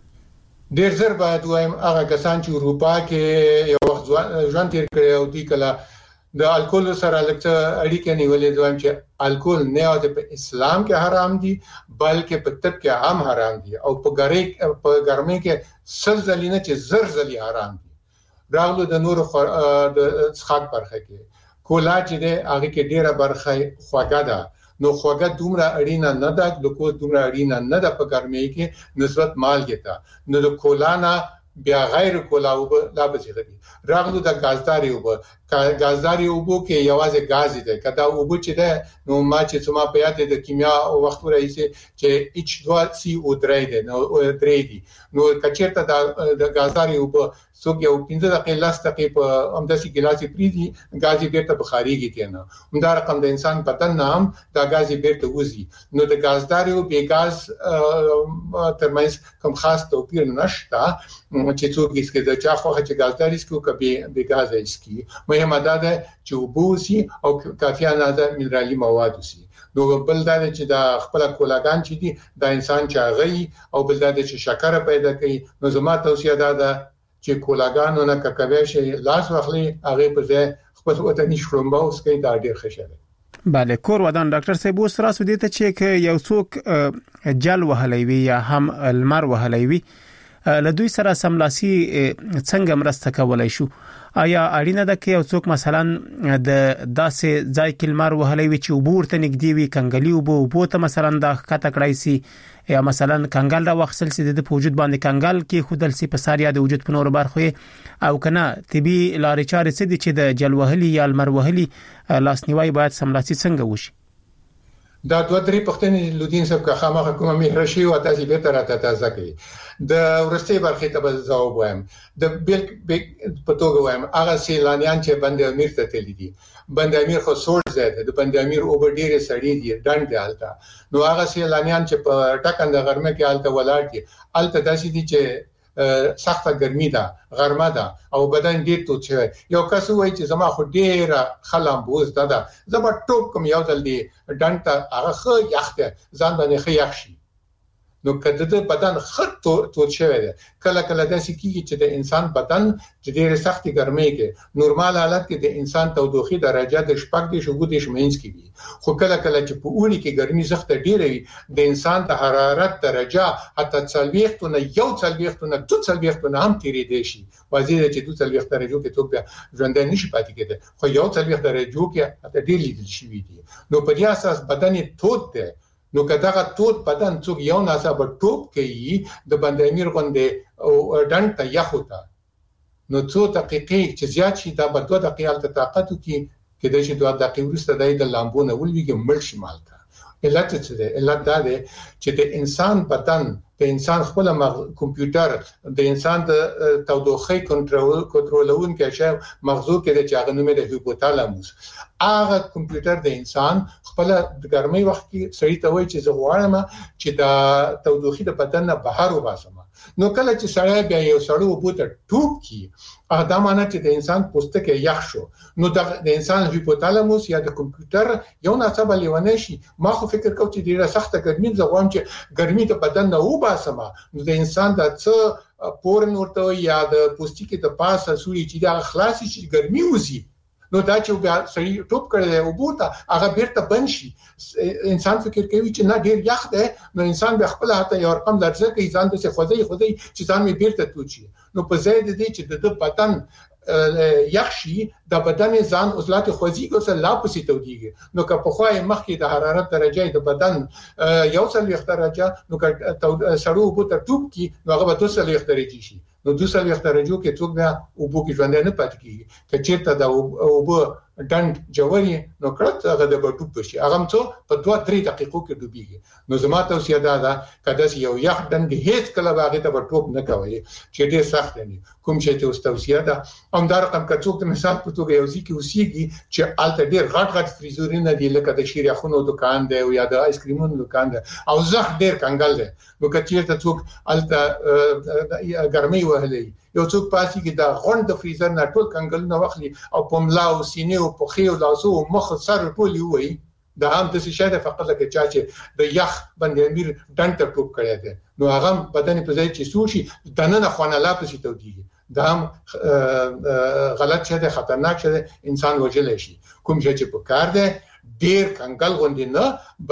ډیر زر باید وایم هغه کسان چې اروپا کې یو وخت ژوند تیر کړی او دی کله د الکول سره لکه اړیکه نیولې دویم چې الکول نه او په اسلام کې حرام دي بلکې په طب کې هم حرام دي او په ګرې په ګرمۍ کې سلزلینه چې زر زلی حرام دي راغلو د نور د څښاک برخه کې کولا چې د هغه کې ډیره برخه خوګه ده نو خوګه دومره اړینه نه ده ګلوکوز دومره اړینه نه ده په ګرمۍ کې نسبت مالګې ته نو د کولا نه بیا غیر کولا او لا بچی راغلو د غازداري او غازداري او کې یوازې غاز دی کدا او چې ده نو ما چې څما په یاد د کیمیا او وخت راځي چې اچ دوه سی او درې دی نو درې دی نو کچېرته د غازداري او څوک یو پنځه دقیقې لاس دقیقې په همداسي ګلاسي پریدي غازي بیرته بخاريږي کنه همدا رقم د انسان بدن نام دا غازي بیرته وځي نو د غازداري او بیګاز ترمنځ کوم خاص توپیر نشته چې څوک یې د چا خو چې غازداري سکو کبي بیګاز اسکی مهمه ده چې وبوسي او کافي اندازه منرالي مواد وسي نو بل دا چې د خپل کولاګان چې دي د انسان چاغي او بل دا چې شکر پیدا کوي نو زما توصيه ده چې کولاګانو نه ککوي شي لاس واخلي هغه په ځای خپل وطني شړومبه اوس کې دا ډیر خښه بله کور ودان ډاکټر صاحب اوس راسو دي ته چې یو څوک جل وهلوي یا هم المر وهلوي له دوی سره سملاسي څنګه مرسته کولای شو؟ آیا اړینه ده چې یو څوک مثلا د داسې ځای کې لمر وهلې وي چې وبور ته نږدې وي کنګلي وبو وبو ته مثلا د خطا کړای سي یا مثلا کنګل را وخصل سي د وجود باندې کنګل کې خودل سي په ساریا د وجود په نور برخه او کنه طبي لارې چارې سدي چې د جلوهلي یا لمر وهلي لاسنیوي باید سملاسي څنګه وشي؟ دا دوه درې پښتنې لودین صاحب کا خامخ کومه مهرشي او تاسو به تر راته تازه کوي د ورستي برخه ته به ځواب وایم د بیل پتوګ وایم هغه سیلانیان چې بند امیر ته تللی دي بند امیر خو سوړ زیاده د بند امیر او ډیره سړی دي ډنډ دی حالت نو هغه سیلانیان چې په ټکند غرمه کې حالت ولاړ دي حالت داسې دي چې سخته ګرمي ده غرمه ده او بدن ډیر توت شوی یو کس وایي چې زما خو ډیره خلم بوز ده ده زما ټوپ کوم یو دل دی ډنټ هغه خو یخته ځان باندې خو یخ شي نو کله د بدن خط توت شوی ده کله کله داسې کیږي چې د انسان بدن چې ډیره سختي ګرمي کې نورمال حالت کې د انسان تودوخي درجه د شپږ د شګو د شمینس کې وي خو کله کله چې په اونۍ کې ګرمي سخته ډیره وي د انسان د حرارت درجه حتی څلويختونه یو څلويختونه دوه څلويختونه هم تیرې دي شي واځي چې دوه څلويخت درجه کې ټوب ژوند نه شي پاتې کېده خو یو څلويخت درجه کې حتی ډیر لیدل شي دي نو په دې اساس بدن توت ده نو کداغه توت بدن څوک یو ناسبه ټوب کوي د بند امیر غونډه او ډنټ ته یخوتا نو څو دقیقې چې زیات شي دا به دوه دقیقې ته طاقت کوي کله چې دوه دقیقې وروسته د لامبونه ولويږي مړ شي مالته علت څه ده علت دا ده چې د انسان بدن د انسان خپل کمپیوټر د انسان د تودوخه کنټرول کنټرولون کې چې مغزو کې د چاغ نومې د هیپوتالاموس هغه کمپیوټر د انسان خپل د ګرمۍ وخت کې سړی ته وایي چې زه غواړم چې د تودوخه د بدن نه بهر وباسم نو کله چې سړی بیا یو سړی وبوته ټوب کی دا معنی چې د انسان پوستکی یخ شو نو د انسان هیپوتالاموس یا د کمپیوټر یو ناڅاپه لیونه شي ما خو فکر کوم چې ډیره سخته ګرمي زه غواړم چې ګرمي د بدن نه وباسم نو د انسان د څه پورن ورته یا د پوستکی د پاسه سوري چې د خلاصي چې ګرمي وزي نو دا چې بیا سړی ټوب کړي او بوته هغه بیرته بند شي انسان فکر کوي چې نه ډیر یخ ده نو انسان به خپل هاته یو رقم درځي چې ځان د څه خوځي خوځي چې ځان می بیرته توچی نو په ځای د دې چې د بدن یخ شي د بدن ځان اوسلات خوځي کو سره لا پسې توديږي نو که په خوای مخکې د حرارت درجه د بدن یو څل یخ درجه نو که سړو بوته ټوب کی نو هغه به دوه څل یخ درجه شي نو دوه څل یخ درجه کې څوک بیا او بو کې ژوند نه پاتې کیږي که چیرته دا او بو ډنډ جوړي نو کړه هغه د ډوب شي هغه څو په دوه درې دقیقو کې ډوبېږي نو زما توصیه ده دا کله یو یخ ډنډ هیڅ کله باغې ته ټوب نه کوي چې ډېر سخت نه کوم چې ته توصیه ده هم دا رقم کڅوک د مثال په توګه یو ځکه اوسېږي چې الته ډېر غټ غټ فریزورونه دي لکه د شیرخونو دکان دی او یا د آیس کریمونو دکان دی او زخ ډېر کنګل دی نو کچیر ته څوک الته ګرمي وهلې یو څوک پاسي کې دا غونډ د فریزر نه ټول کنګل نه واخلي او پملا او سینې او په خيو لاسو مخ سر ټول وي دا هم د شاده فقط لکه چا چې د یخ باندې امیر ډنټ ټوب کړی دی نو هغه بدن په ځای چې سوشي دنه خوانه لا پسې توديږي دا هم غلط شه ده خطرناک شه ده انسان وجل شي کوم چې په کار ده ډیر کنګل غوندي نه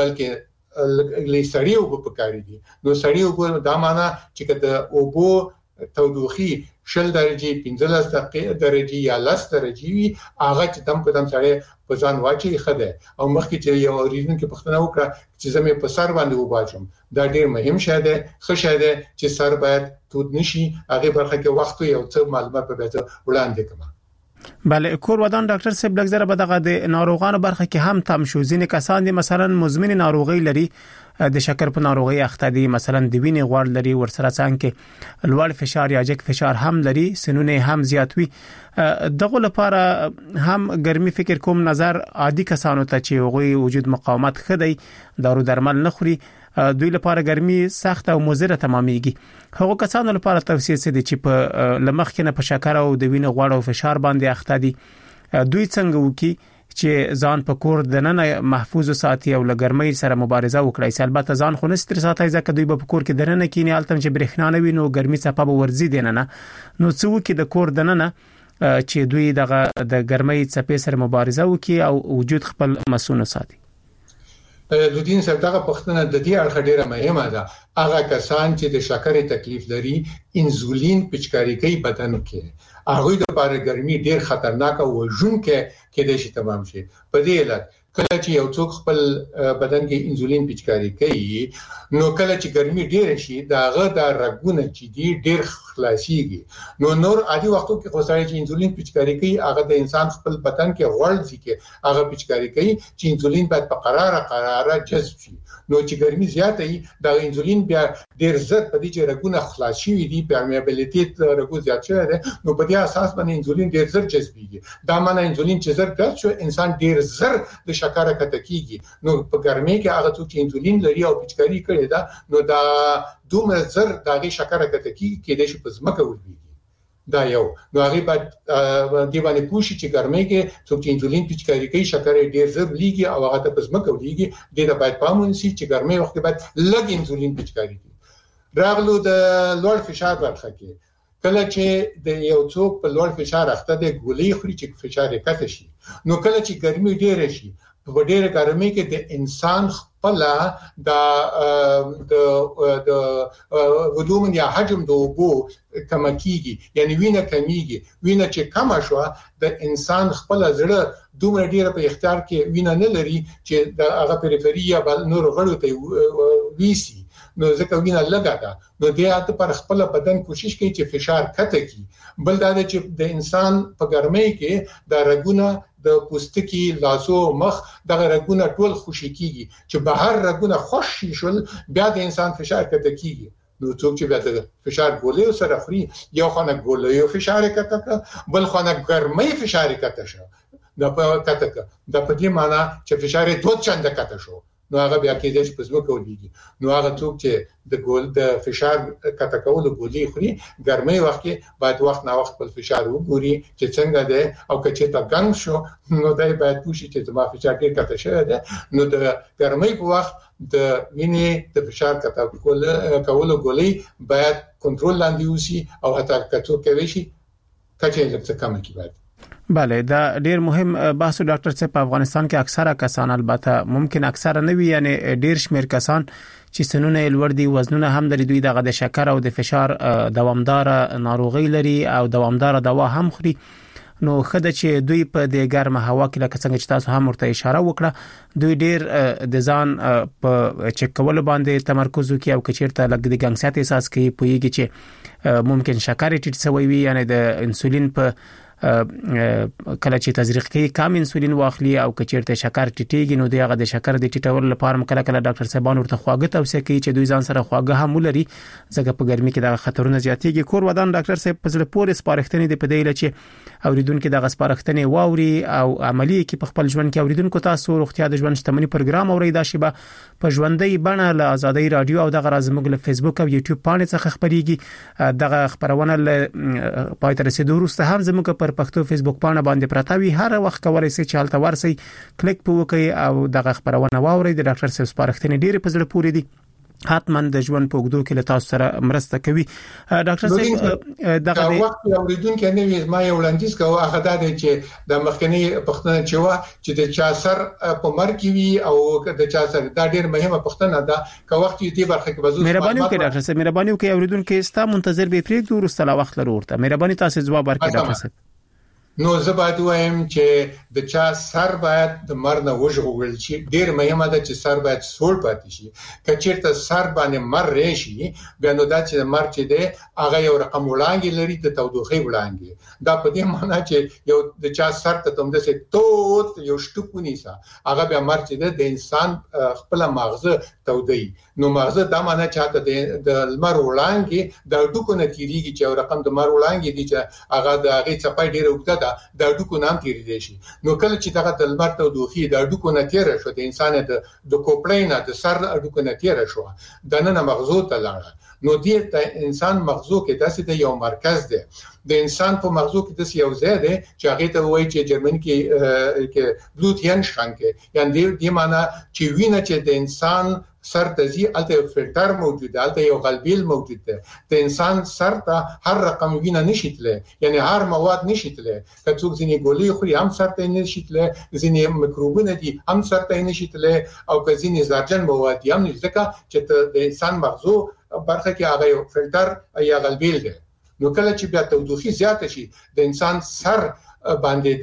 بلکې لسړیو په کار دي نو سړیو دا معنا چې کته او بو تودوخي شل درجه پنځلس درجه یا لس درجه وي هغه چې تم په تم سره په ځان واچي خده او مخکې چې یو ریزن کې پښتنه وکړه چې زمې په سر باندې وباچم دا ډیر مهم شه ده ښه شه ده چې سر باید تود نشي هغه برخه کې وخت یو څه معلومات په بیت وړاندې کما بله کور ودان ډاکټر صاحب لګزره به دغه د ناروغانو برخه کې هم تم شو ځینې کسان دي مثلا مزمن ناروغي لري د شکر په ناروغي اخته دي مثلا د وینې غوړ لري ورسره څنګه لوړ فشار یا جګ فشار هم لري سنونه هم زیات وي دغه لپاره هم ګرمي فکر کوم نظر عادي کسانو ته چې غوي وجود مقاومت خدي دارو درمل نه خوري دوی لپاره ګرمي سخت او مضره تمامېږي هغه کسانو لپاره توصیه سي چې په لمخ کې نه په شکر او د وینې غوړ او فشار باندې اخته دي دوی څنګه وکي چې ځان په کور دننه محفوظ ساتي او لګرمۍ سره مبارزه وکړي البته ځان خو نه ستر ساتي ځکه دوی په کور کې دننه کینی التم چې برېښنا نه ویني او ګرمي څخه به ورزي دیننه نو څو کې د کور دننه چې دوی دغه د ګرمۍ څخه سره مبارزه وکړي او وجود خپل مسون ساتي لودین صاحب دغه پښتنه د دې اړخ ډیره مهمه ده. هغه کسان چې د شکرې تکلیف لري انسولین پچکاری کوي بدن کې، هغه د لپاره ګرمي ډیر خطرناک او وژونکې کېدای شي تمام شي. په دې علت کله چې یو څوک خپل بدن کې انسولین پچکاری کوي نو کله چې ګرمي ډیر شي داغه د رګونه چې دی ډیر خلاصيږي. نو نور عادي وختو کې خو سړی چې انسولین پچکاری کوي هغه د انسان خپل بدن کې غوړ ځي کې هغه پچکاری کوي چې انسولین باید په قراره قراره جذب شي. نو چې ګرمي زیاته وي دا انسولین بیا ډیر زر په دې چې رګونه خلاص شي دي پرمیابیلیټي رګو زیات شوی دی نو په دې اساس باندې انسولین ډیر زر جذبېږي. دا معنی انسولین چې زر ګرځي شو انسان ډیر زر د شکر کته کیږي. نو په ګرمۍ کې هغه څوک چې انسولین لري او پچکاری کوي دا نو دا دومره زر دغه شکر کته کیږي کې د شي په ځمکه ولوي. دا یو نو هغه بعد دی باندې پوښي چې ګرمۍ کې څوک چې انسولین پچکاری کوي شکر ډیر زر لیږي او هغه ته په ځمکه ولېږي. د دې باید پامون شي چې ګرمۍ وخت بعد لږ انسولین پچکاری کوي. راغلو د لوړ فشار برخه کې کله چې د یو څوک په لوړ فشار اخته د ګولۍ خوري چې فشار یې کته شي نو کله چې ګرمۍ ډیر شي په ډیره ګرمۍ کې د انسان خپل د د د ودومن یا حجم د اوبو کم کیږي یعنی وینه کمیږي. وینه چې کم شو د انسان خپل زړه دومره ډیره په اختیار کې وینه نه لري چې د هغه پریفری یا بل نور غړو ته ویسي نو ځکه وینه لګا ده. نو د هغه پر خپل بدن کوشش کوي چې فشار کته کی. بل دا چې د انسان په ګرمۍ کې د رګونه د پوستکي لاسو مخ دغه رګونه ټول خوشی کیږي چې بهر رګونه خوشی شول بیا د انسان فشار کته کیږي. نو څوک چې بیا د فشار ګولې سره خوري یو خانه ګولې فشار کته بل خانه ګرمۍ فشار کته شو دا په کته دا په دې معنی چې فشار دوه چنده کته شو نو هغه بیا کېدای شي په ځمکه ولېږي. نو هغه څوک چې د ګول د فشار کته کولو ګولې خوري ګرمۍ وخت کې باید وخت نه وخت په فشار وګوري چې څنګه ده او که چې تا ګنګ شو نو دای باید پوښي چې زما فشار ډیر کته شوی ده. نو د ګرمۍ په وخت د وینې د فشار کته کولو ګولې باید کنټرول لاندې وسی او حتی کته کوي شي کچې لږ کم کی باید. بله دا ډیر مهم بحث ډاکټر صاحب. په افغانستان کې اکثره کسان البته ممکن اکثره نه وي یعنی ډیر شمیر کسان چې سنونه لوړ دي وزنونه هم لري دوی دغه د شکر او د فشار دوامدار ناروغي لري او دوامدار دوا هم خوري. نو خدای چې دوی په د ګرمه هوا کې لکه څنګه چې تاسو هم ورته اشاره وکړه دوی ډیر د ځان په چک کول باندې تمرکز کوي او کچیرته لګ د ګنګسات احساس کوي پویږي چې ممکن شکر ټیټ سوی وي یعنی د انسولین په کله چې تزریق کوي کم انسولین واخلي او کچیرته شکر ټیټیږي نو دغه د شکر د ټیټول لپاره کله کله ډاکټر صاحبان ورته خواږه توصیه کوي چې دوی ځان سره خواږه هم ولري ځکه په ګرمۍ کې دغه خطرونه زیاتېږي. کور ودان ډاکټر صاحب په زړه پورې سپارښتنې د پدې لچې اوریدونکو دغه سپارښتنې واوري او عملی کې په خپل ژوند کې اوریدونکو تاسو روغتیا د ژوند شتمنۍ پروګرام اوریدا شي به په ژوندۍ بڼه له آزادۍ رادیو او دغه راز موږ له فیسبوک او یوټیوب باندې څخه خبريږي. دغه خبرونه له پای تر رسیدو وروسته هم زموږ پر پښتو فیسبوک باندې باندې پرتاوي هر وخت کولای شي چې حالت ورسي کلیک په وکي او دغه خبرونه واوري. د ډاکټر صاحب سپارښتنې ډېر په زړه پورې دي حتما د ژوند په وګړو کې له تاسو سره مرسته کوي. ډاکټر صاحب دغه وخت اوریدونکو نه وي ما یو وړاندیز کوم هغه دا دی چې د مخکنی پښتنه چې وا چې د چا سر په مرګ وي او د چا سر دا ډېر مهمه پښتنه ده که وخت دې برخه کې بزو مهرباني وکړئ ډاکټر صاحب مهرباني وکړئ اوریدونکو ستا منتظر به پریږدو ورسته لا وخت لرو ورته مهرباني تاسو جواب ورکړئ ډاکټر صاحب. نو زه باید وایم چې د چا سر باید د مرنه وژغول شي. ډیر مهمه ده چې سر باید سوړ پاتې شي. کچیرته سر باندې مر راشي بیا نو دا چې مر چې ده هغه یو رقم وړاندې لري د تودوخې وړاندې دا په دې معنی چې یو د چا سر ته تم دسه توت یو شټکونی سا هغه بیا مر چې ده د انسان خپل مغزه تودي نو مغزه دا معنی چې د لمر وړاندې د ډوکو نتیریږي چې یو رقم د مر وړاندې دي چې هغه د هغه چپای ډیر وګړه د ډوکو نام تیری دی شي. نو کله چې دغه د لمر تودوخې د ډوکو نه تیر شو د انسان د د کوپلینا د سر ډوکو نه تیر شو د نن مغزو ته لاړه نو دې ته انسان مغزو کې داسې د یو مرکز دی د انسان په مغزو کې د یو ځای دی چې هغه ته وایي چې جرمني کې کې بلوت هرنشانکه یعنی د معنا چې وینه چې د انسان سر ته زی الته فلټر موجود دی الته یو غلبیل موجود دی د انسان سر ته هر رقم وینه نشیتله یعنی هر مواد نشیتله که څوک ځینې ګولې خوري هم سر ته نشیتله ځینې میکروبونه دي هم سر ته نشیتله او که ځینې زهرجن مواد دي هم ځکه چې د انسان مغزو برخه کې هغه یو فلټر یا غلبیل دی نو کله چې بیا تودوخي زیاته شي د انسان سر باندې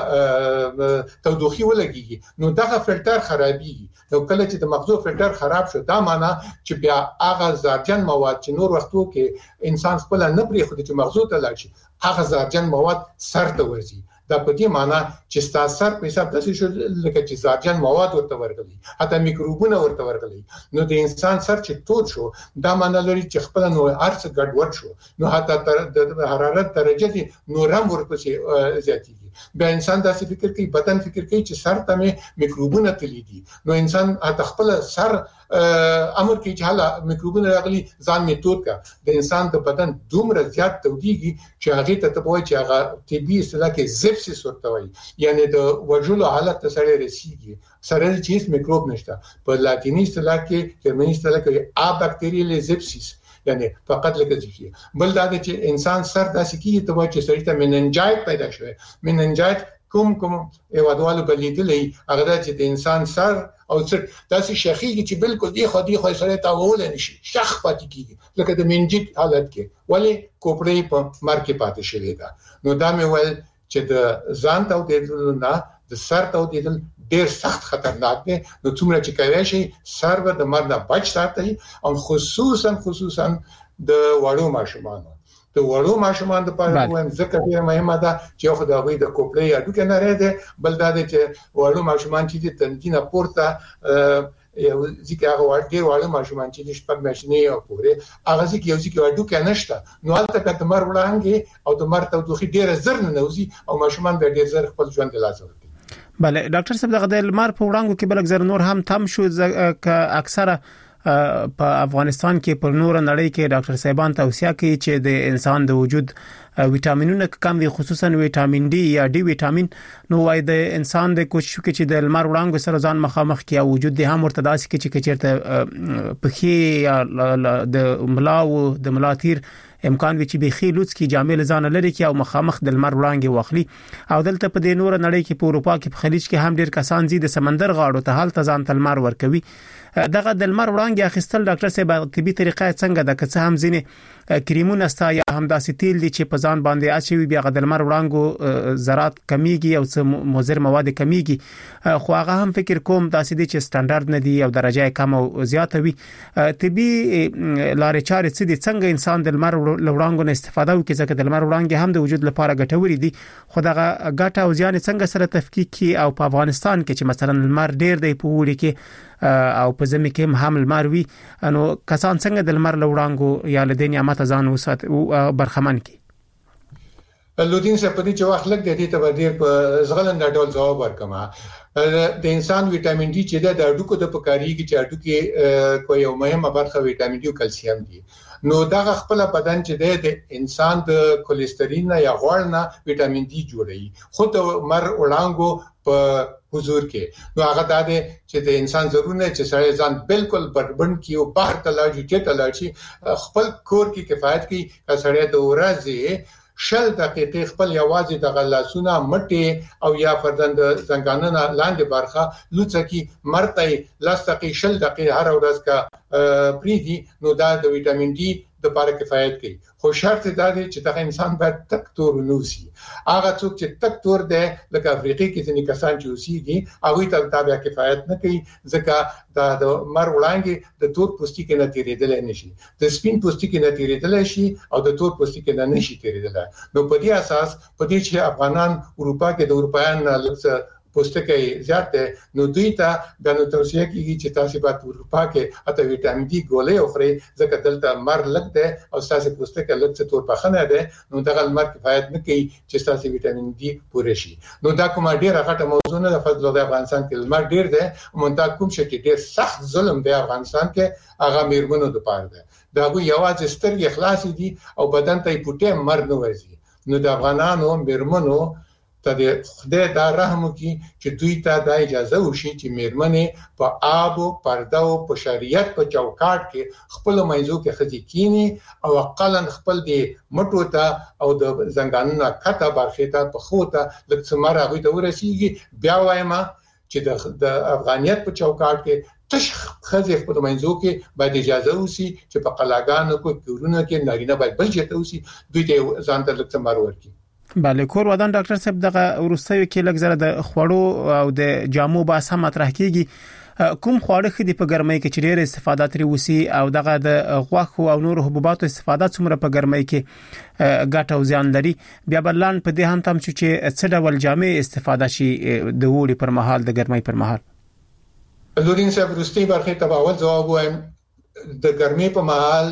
دغه تودوخي ولګي نو دغه فلټر خرابي نو کله چې د مغزو فلټر خراب شو دا معنا چې بیا هغه زهرجن مواد چې نور وختو کې انسان خپل نه پرې خو چې مغزو ته لاړ شي هغه زهرجن مواد سر ته ورځي دا په دې معنا چې ستاسو سر په حساب داسې شو لکه چې زهرجن مواد ورته ورغلي حتی میکروبونه ورته ورغلي نو د انسان سر چې تود شو دا معنا لري چې خپل نو ارڅ ګډوډ شو نو حتی د حرارت درجه دي نور هم ورپسې زیاتېږي بیا انسان داسې فکر کوي بدن فکر کوي چې سر ته مې میکروبونه تللی دي نو انسان حتی خپل سر امر کوي چې حالا میکروبونه راغلي ځان می تود کا د انسان د بدن دومره زیات توديږي چې هغه ته په وایي چې هغه طبي اصطلاح کې زپسیس ورته وایي یعنی د وجلو حالت ته سره رسیږي سره چې میکروب نشته په لاتینی اصطلاح کې جرمني اصطلاح کې ا باکټریال زپسیس یعنی فقط لکه ځکه بل دا چې انسان سر داسې کیږي ته وایي چې سړی ته مننجایت پیدا شوی مننجایت کوم کوم ایوادوالو بلیدلې هغه چې د انسان سر او څه داسې شخیږي چې بالکل دی خو دی خو سره تا وول نشي شخ پاتې کیږي لکه د منجیک حالت کې ولی کوپړې په مار کې پاتې شوی دا نو دا مې ول چې د ځان ته د نه د سر ته د ډیر سخت خطرناک دی نو څومره چې کوي شي سر به د مرګ نه بچ ساتي او خصوصا خصوصا د وړو ماشومانو د وړو ماشومان د پاره وایم ځکه ډیره مهمه ده چې خو دا وي د کوپلې اډو کې نه راځي بل دا چې وړو ماشومان چې د تنکینه پورته یو ځکه هغه ورته وړو ماشومان چې شپږ میاشتې او پورې هغه ځکه یو ځکه اډو کې نشته نو البته کته مر وړاندې او د مر توخي ډیره زر نه نوزي او ماشومان به ډیر زر خپل ژوند لازم دي بله ډاکټر صاحب دغه د لمر په وړاندو کې بلک زر نور هم تم شو ک اکثره په افغانستان کې پر نور نړۍ کې ډاکټر صاحبان توصيه کوي چې د انسان د وجود وټامینونه کم وي خصوصا وټامین ډي یا ډي وټامین نو وای د انسان د کوشش کې چې د لمر وړاندو سره ځان مخامخ کیا وجود د هم ورته داسې کې چې چیرته پخې یا د ملاو د ملاتیر امکان وي چې به خېلوڅ کې جامل ځان لري کې او مخامخ د لمر وړاندې واخلي او دلته په د نور نړۍ کې په اروپا کې په خلیج کې هم ډیر کسان زی د سمندر غاړو ته حال ته ځان تلمر ورکوي دغه د لمر وړاندې اخیستل ډاکټر صاحب طبي طریقه څنګه د کڅ هم ځینې کریمونه ستا یا هم داسې تیل دي چې په ځان باندې اچوي بیا د لمر وړاندې ذرات کمیږي او څه مضر مواد کمیږي خو هغه هم فکر کوم داسې دي چې سټانډرډ نه دي او درجه کم او زیاته وي طبي لارې چارې څه دي څنګه انسان د لمر وړاندې استفاده وکړي ځکه د لمر وړاندې هم د وجود لپاره ګټوري دي خو دغه ګټه او زیان څنګه سره تفکیک کی او په افغانستان کې چې مثلا لمر ډیر دی په وړي کې او په زمي کې هم لمر وي نو کسان څنګه د لمر وړاندې یا لدې نعمت ځان وسات او برخمن کی لودین څه په دې چې واخ لګ د دې ته ډیر په زغلند ډول جواب ورکما د انسان وټامین ډي چې د اډوکو د پکاري کې چې اډو کې کوم یو مهمه برخه وټامین ډي او کلسیم دي نو دا خپل بدن چې د انسان د کولېسترول یا غوړ نه وټامین ډي جوړوي خو د مر وړاندې په حضور کې نو هغه د چې د انسان ضرورت چې سړی ځان بالکل بربند کیو بهر ته لاړ چې ته لاړ شي خپل کور کې کفایت کوي چې سړی د ورځې شل دقیقې خپل یوازې د غلاسونه مټي او یا فردن د زنګانونه لاندې برخه لوڅکی مرته لاس دقیقې شل دقیقې هر ورځ کا پریدي نو دا د وټامین ډي د لپاره کفایت کوي خو شرط دا دی چې دا انسان باید تک تور نوسی هغه څوک چې تک تور دی لکه افریقي کې ځینې کسان چې اوسېږي هغه ته تابع کفایت نه کوي ځکه دا د مر وړاندې د تور پوستکي کې نه تیرېدل نشي د سپین پوستکي نه تیرېدل شي او د تور پوستکي نه نشي تیرېدل نو په دې اساس په دې چې افغانان اروپا کې د اروپایان لږ پوستکی زیات ده نو دوی ته د نو توصیه کیږي چې تاسو به اروپا کې اته وټامین ډي ګولې اخري ځکه دلته مر لګ ده او تاسو پوستکی لږ څه تور پخنه ده نو دغه مر کفایت نه کوي چې تاسو وټامین ډي پوره شي نو دا کومه ډیره غټه موضوع نه ده فضل د افغانستان کې مر ډیر ده مونږ کوم شي چې ډیر سخت ظلم دی افغانستان کې هغه میرمنو د پاره ده دا یو یوازې سترګې خلاص دي او بدن ته پټه مر نه ورځي نو د افغانانو میرمنو ته د خدای دا رحم وکړي چې دوی ته دا اجازه وشي چې میرمنې په آب او پرده او په شریعت په چوکاټ کې خپل منځو کې خدي کینی او اقلا خپل د مټو ته او د زنګانونو کته برخه ته په خو ته لکه څمره غوي ته ورسیږي بیا وایم چې د افغانیت په چوکاټ کې تش خزه په منځو کې باید اجازه وسی چې په قلاګانو کې کورونه کې نارینه باید بل چته وسی دوی ته ځان ته لکه څمره ورکی. بله کور ودان ډاکټر صاحب دغه ورستیو کې لږ زره د خوړو او د جامو با سم مطرح کیږي کوم خواړه خدي په ګرمۍ کې چیرې استفاده تری وسی او دغه د غوښه او نور حبوباتو استفاده څومره په ګرمۍ کې ګټه او زیان لري بیا بلان په دې هم تم چې څه ډول جامې استفاده شي د وړي پر مهال د ګرمۍ پر مهال. لورین صاحب ورستي برخه ته اول جواب وایم د ګرمۍ په مهال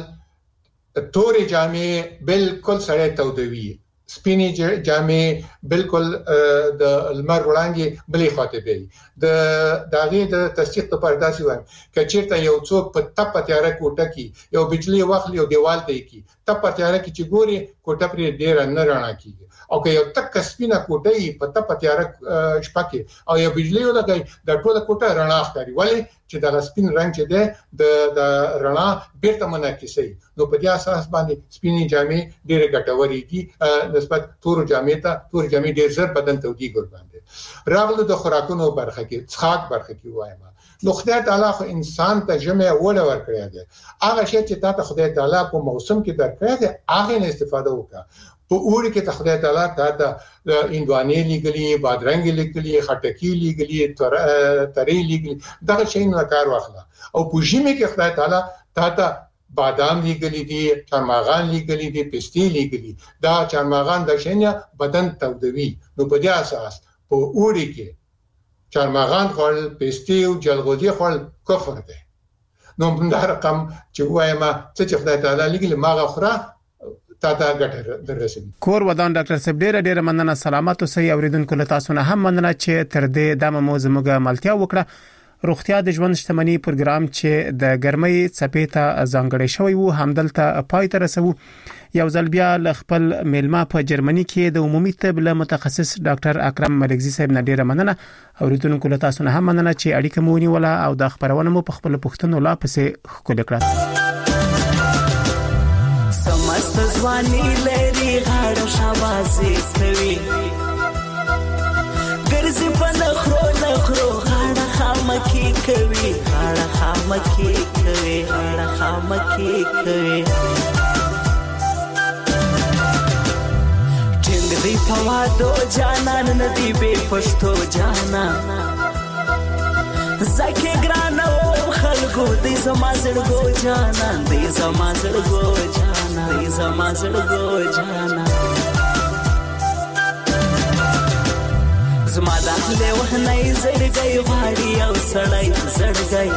تورې جامې بالکل سړی تودوي سپینی جامې بالکل د لمر وړانګې بلې خواته دی د داغه د تصدیق په داسې وایم چې چیرته یو څوک په تپ تیاره کوټه کې یو بجلی واخلي او دیوال ته کې تپ تیاره کې چې ګوري کوټه پر ډیر نه رڼا کیږي او که یو تک سپینه کوټه په تپ تیاره شپه کې او یو بجلی ولګي د ټوله کوټه رڼا ښکاري ولی چې د سپین رنگ چې ده د د رڼا بیرته منعکسي نو په دې اساس باندې سپینې جامې ډېر ګټورې دي نسبت تور جامې ته تور جامې ډېر زر بدن تودي ګور باندې راغله د خوراکونو برخه کې څخاک برخه کې وایم نو خدای تعالی خو انسان ته جمع ولا ور کړی دی هغه شی چې تاسو خدای تعالی په موسم کې درکړی دی هغه نه استفاده وکړه په اوړي کې ته خدای تعالی ته انډوانې لګلي بادرنګ لګلي خټکی لګلي ترې لګلي دا شی نه کار واخله او په ژمي کې خدای تعالی ته بادام لګلي دي چارمغان لګلي دي پستی لګلي دا چارمغان د شینیا بدن تودوي نو په دې اساس په اوړي کې چارمغان خپل پستی او جلغوزي خپل کفر دي نو دا رقم چې وایم چې خدای تعالی لګلي ماغه خورا تاته ګټه دررسي. کور ودان ډاکټر صاحب ډیره ډیره مننه سلامات اوسئ اوریدونکو له تاسو نه هم مننه چې تر دې د موضوع موږ ملتیا وکړه روغتیا د ژوند شتمنۍ پروګرام چې د ګرمۍ څپې ته ځانګړی شوی وو همدلته پای ته رسو یو ځل بیا ل خپل میلمه په جرمني کې د عمومي طب له متخصص ډاکټر اکرم ملکزي صاحب نه ډیره مننه اوریدونکو له تاسو نه هم مننه چې اړیکه مو ونیوله او د خبرونه مو په خپل پښتون لا پسې خپل کړه. سمست ځواني لري غاړه شاباسي کوي ګرځي په نخرو نخرو غاړه خامکی کوي غاړه خامکی کوي غاړه خامکی کوي ټینګ دی په وادو جانان ندی به پښتو جانان زکه ګرانو خلکو دې زما زړګو جانان دې زما زړګو جانان دې زما زړګو جانان زما داخله وهنای زړګي غاړي او سړای زړګي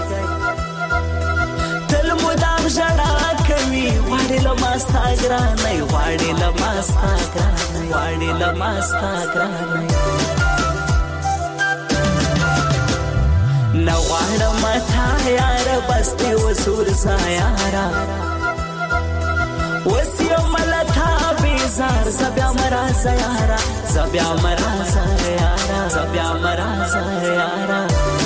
تل مدام جړا کوي غاړي لماستا ګرانای غاړي لماستا ګرانای غاړي لماستا ګرانای نو غاړه متا یار بسته وسور سایارا وسیو ملتا بیزار زبیا مرا سیارا زبیا مرا سیارا زبیا مرا سیارا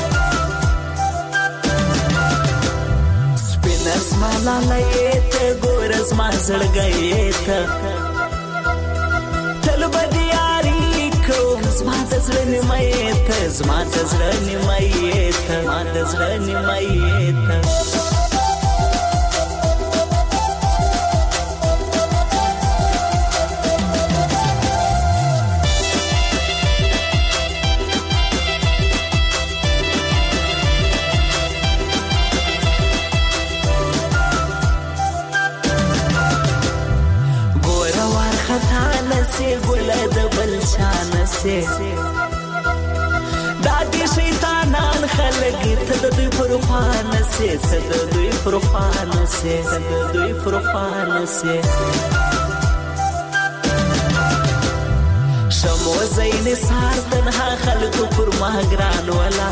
سپینس مالا لیت ګورز ما زړګیت تل بدیاری کوم زما د زړه نیمایت زما د زړه نیمایت ما د زړه نیمایت से दादी शैतानन खलग तद दुई फरफान से तद दुई फरफान से तद दुई फरफान से शमो زین سار تنها خلق پر ماګران ولا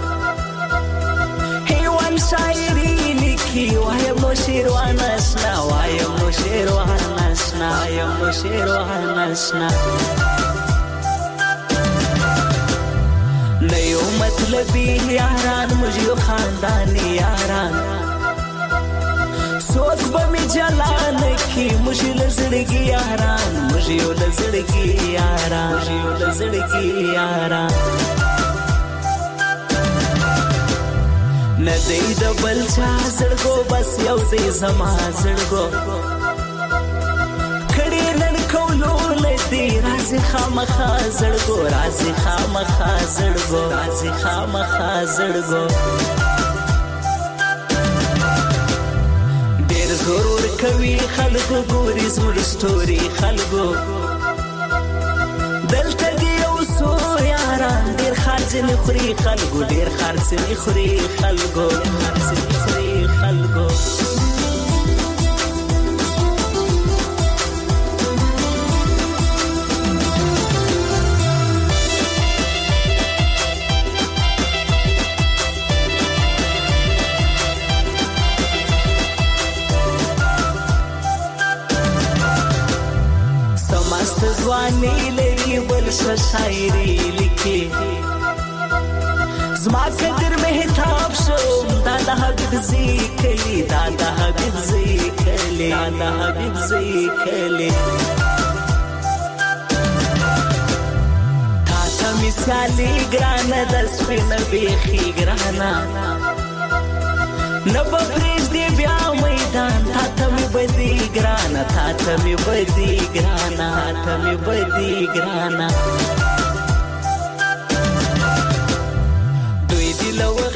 هیوان شاعری لیکي وایم نو شیروان اسنا وایم نو شیروان اسنا وایم نو و شیر و نشنا نیو مطلبی یاران مجیو خاندانی یاران سوز بمی جلان کی مجھے لزڑگی یاران مجھیو لزڑگی یاران مجھیو لزڑگی یاران ندی دبل چا زڑگو بس یو دی زما زڑگو کڑی نن کولو لدی رازی خامخا زڑگو رازی خامخا زڑگو رازی خامخا زڑگو ډیر ضرور کوي خلکو ګوري زموږ ستوري خلکو دلته دی اوسو یاران ډیر خرڅ نه خوري خلکو ډیر خرڅ نه خوري خلکو خرڅ نه خوري خلکو زوانی لري بل شاعري لیکي زما قدر مهتاب شو دا د حبيب ذکري دا د حبيب ذکري دا د حبيب ذکري تا ته مثالي ګرانه د سپین بيخي ګرانه نبا پریش دی بیا میدان تا تا می بدی گرانا تا تا می بدی گرانا تا تا می بدی گرانا دوی دی لو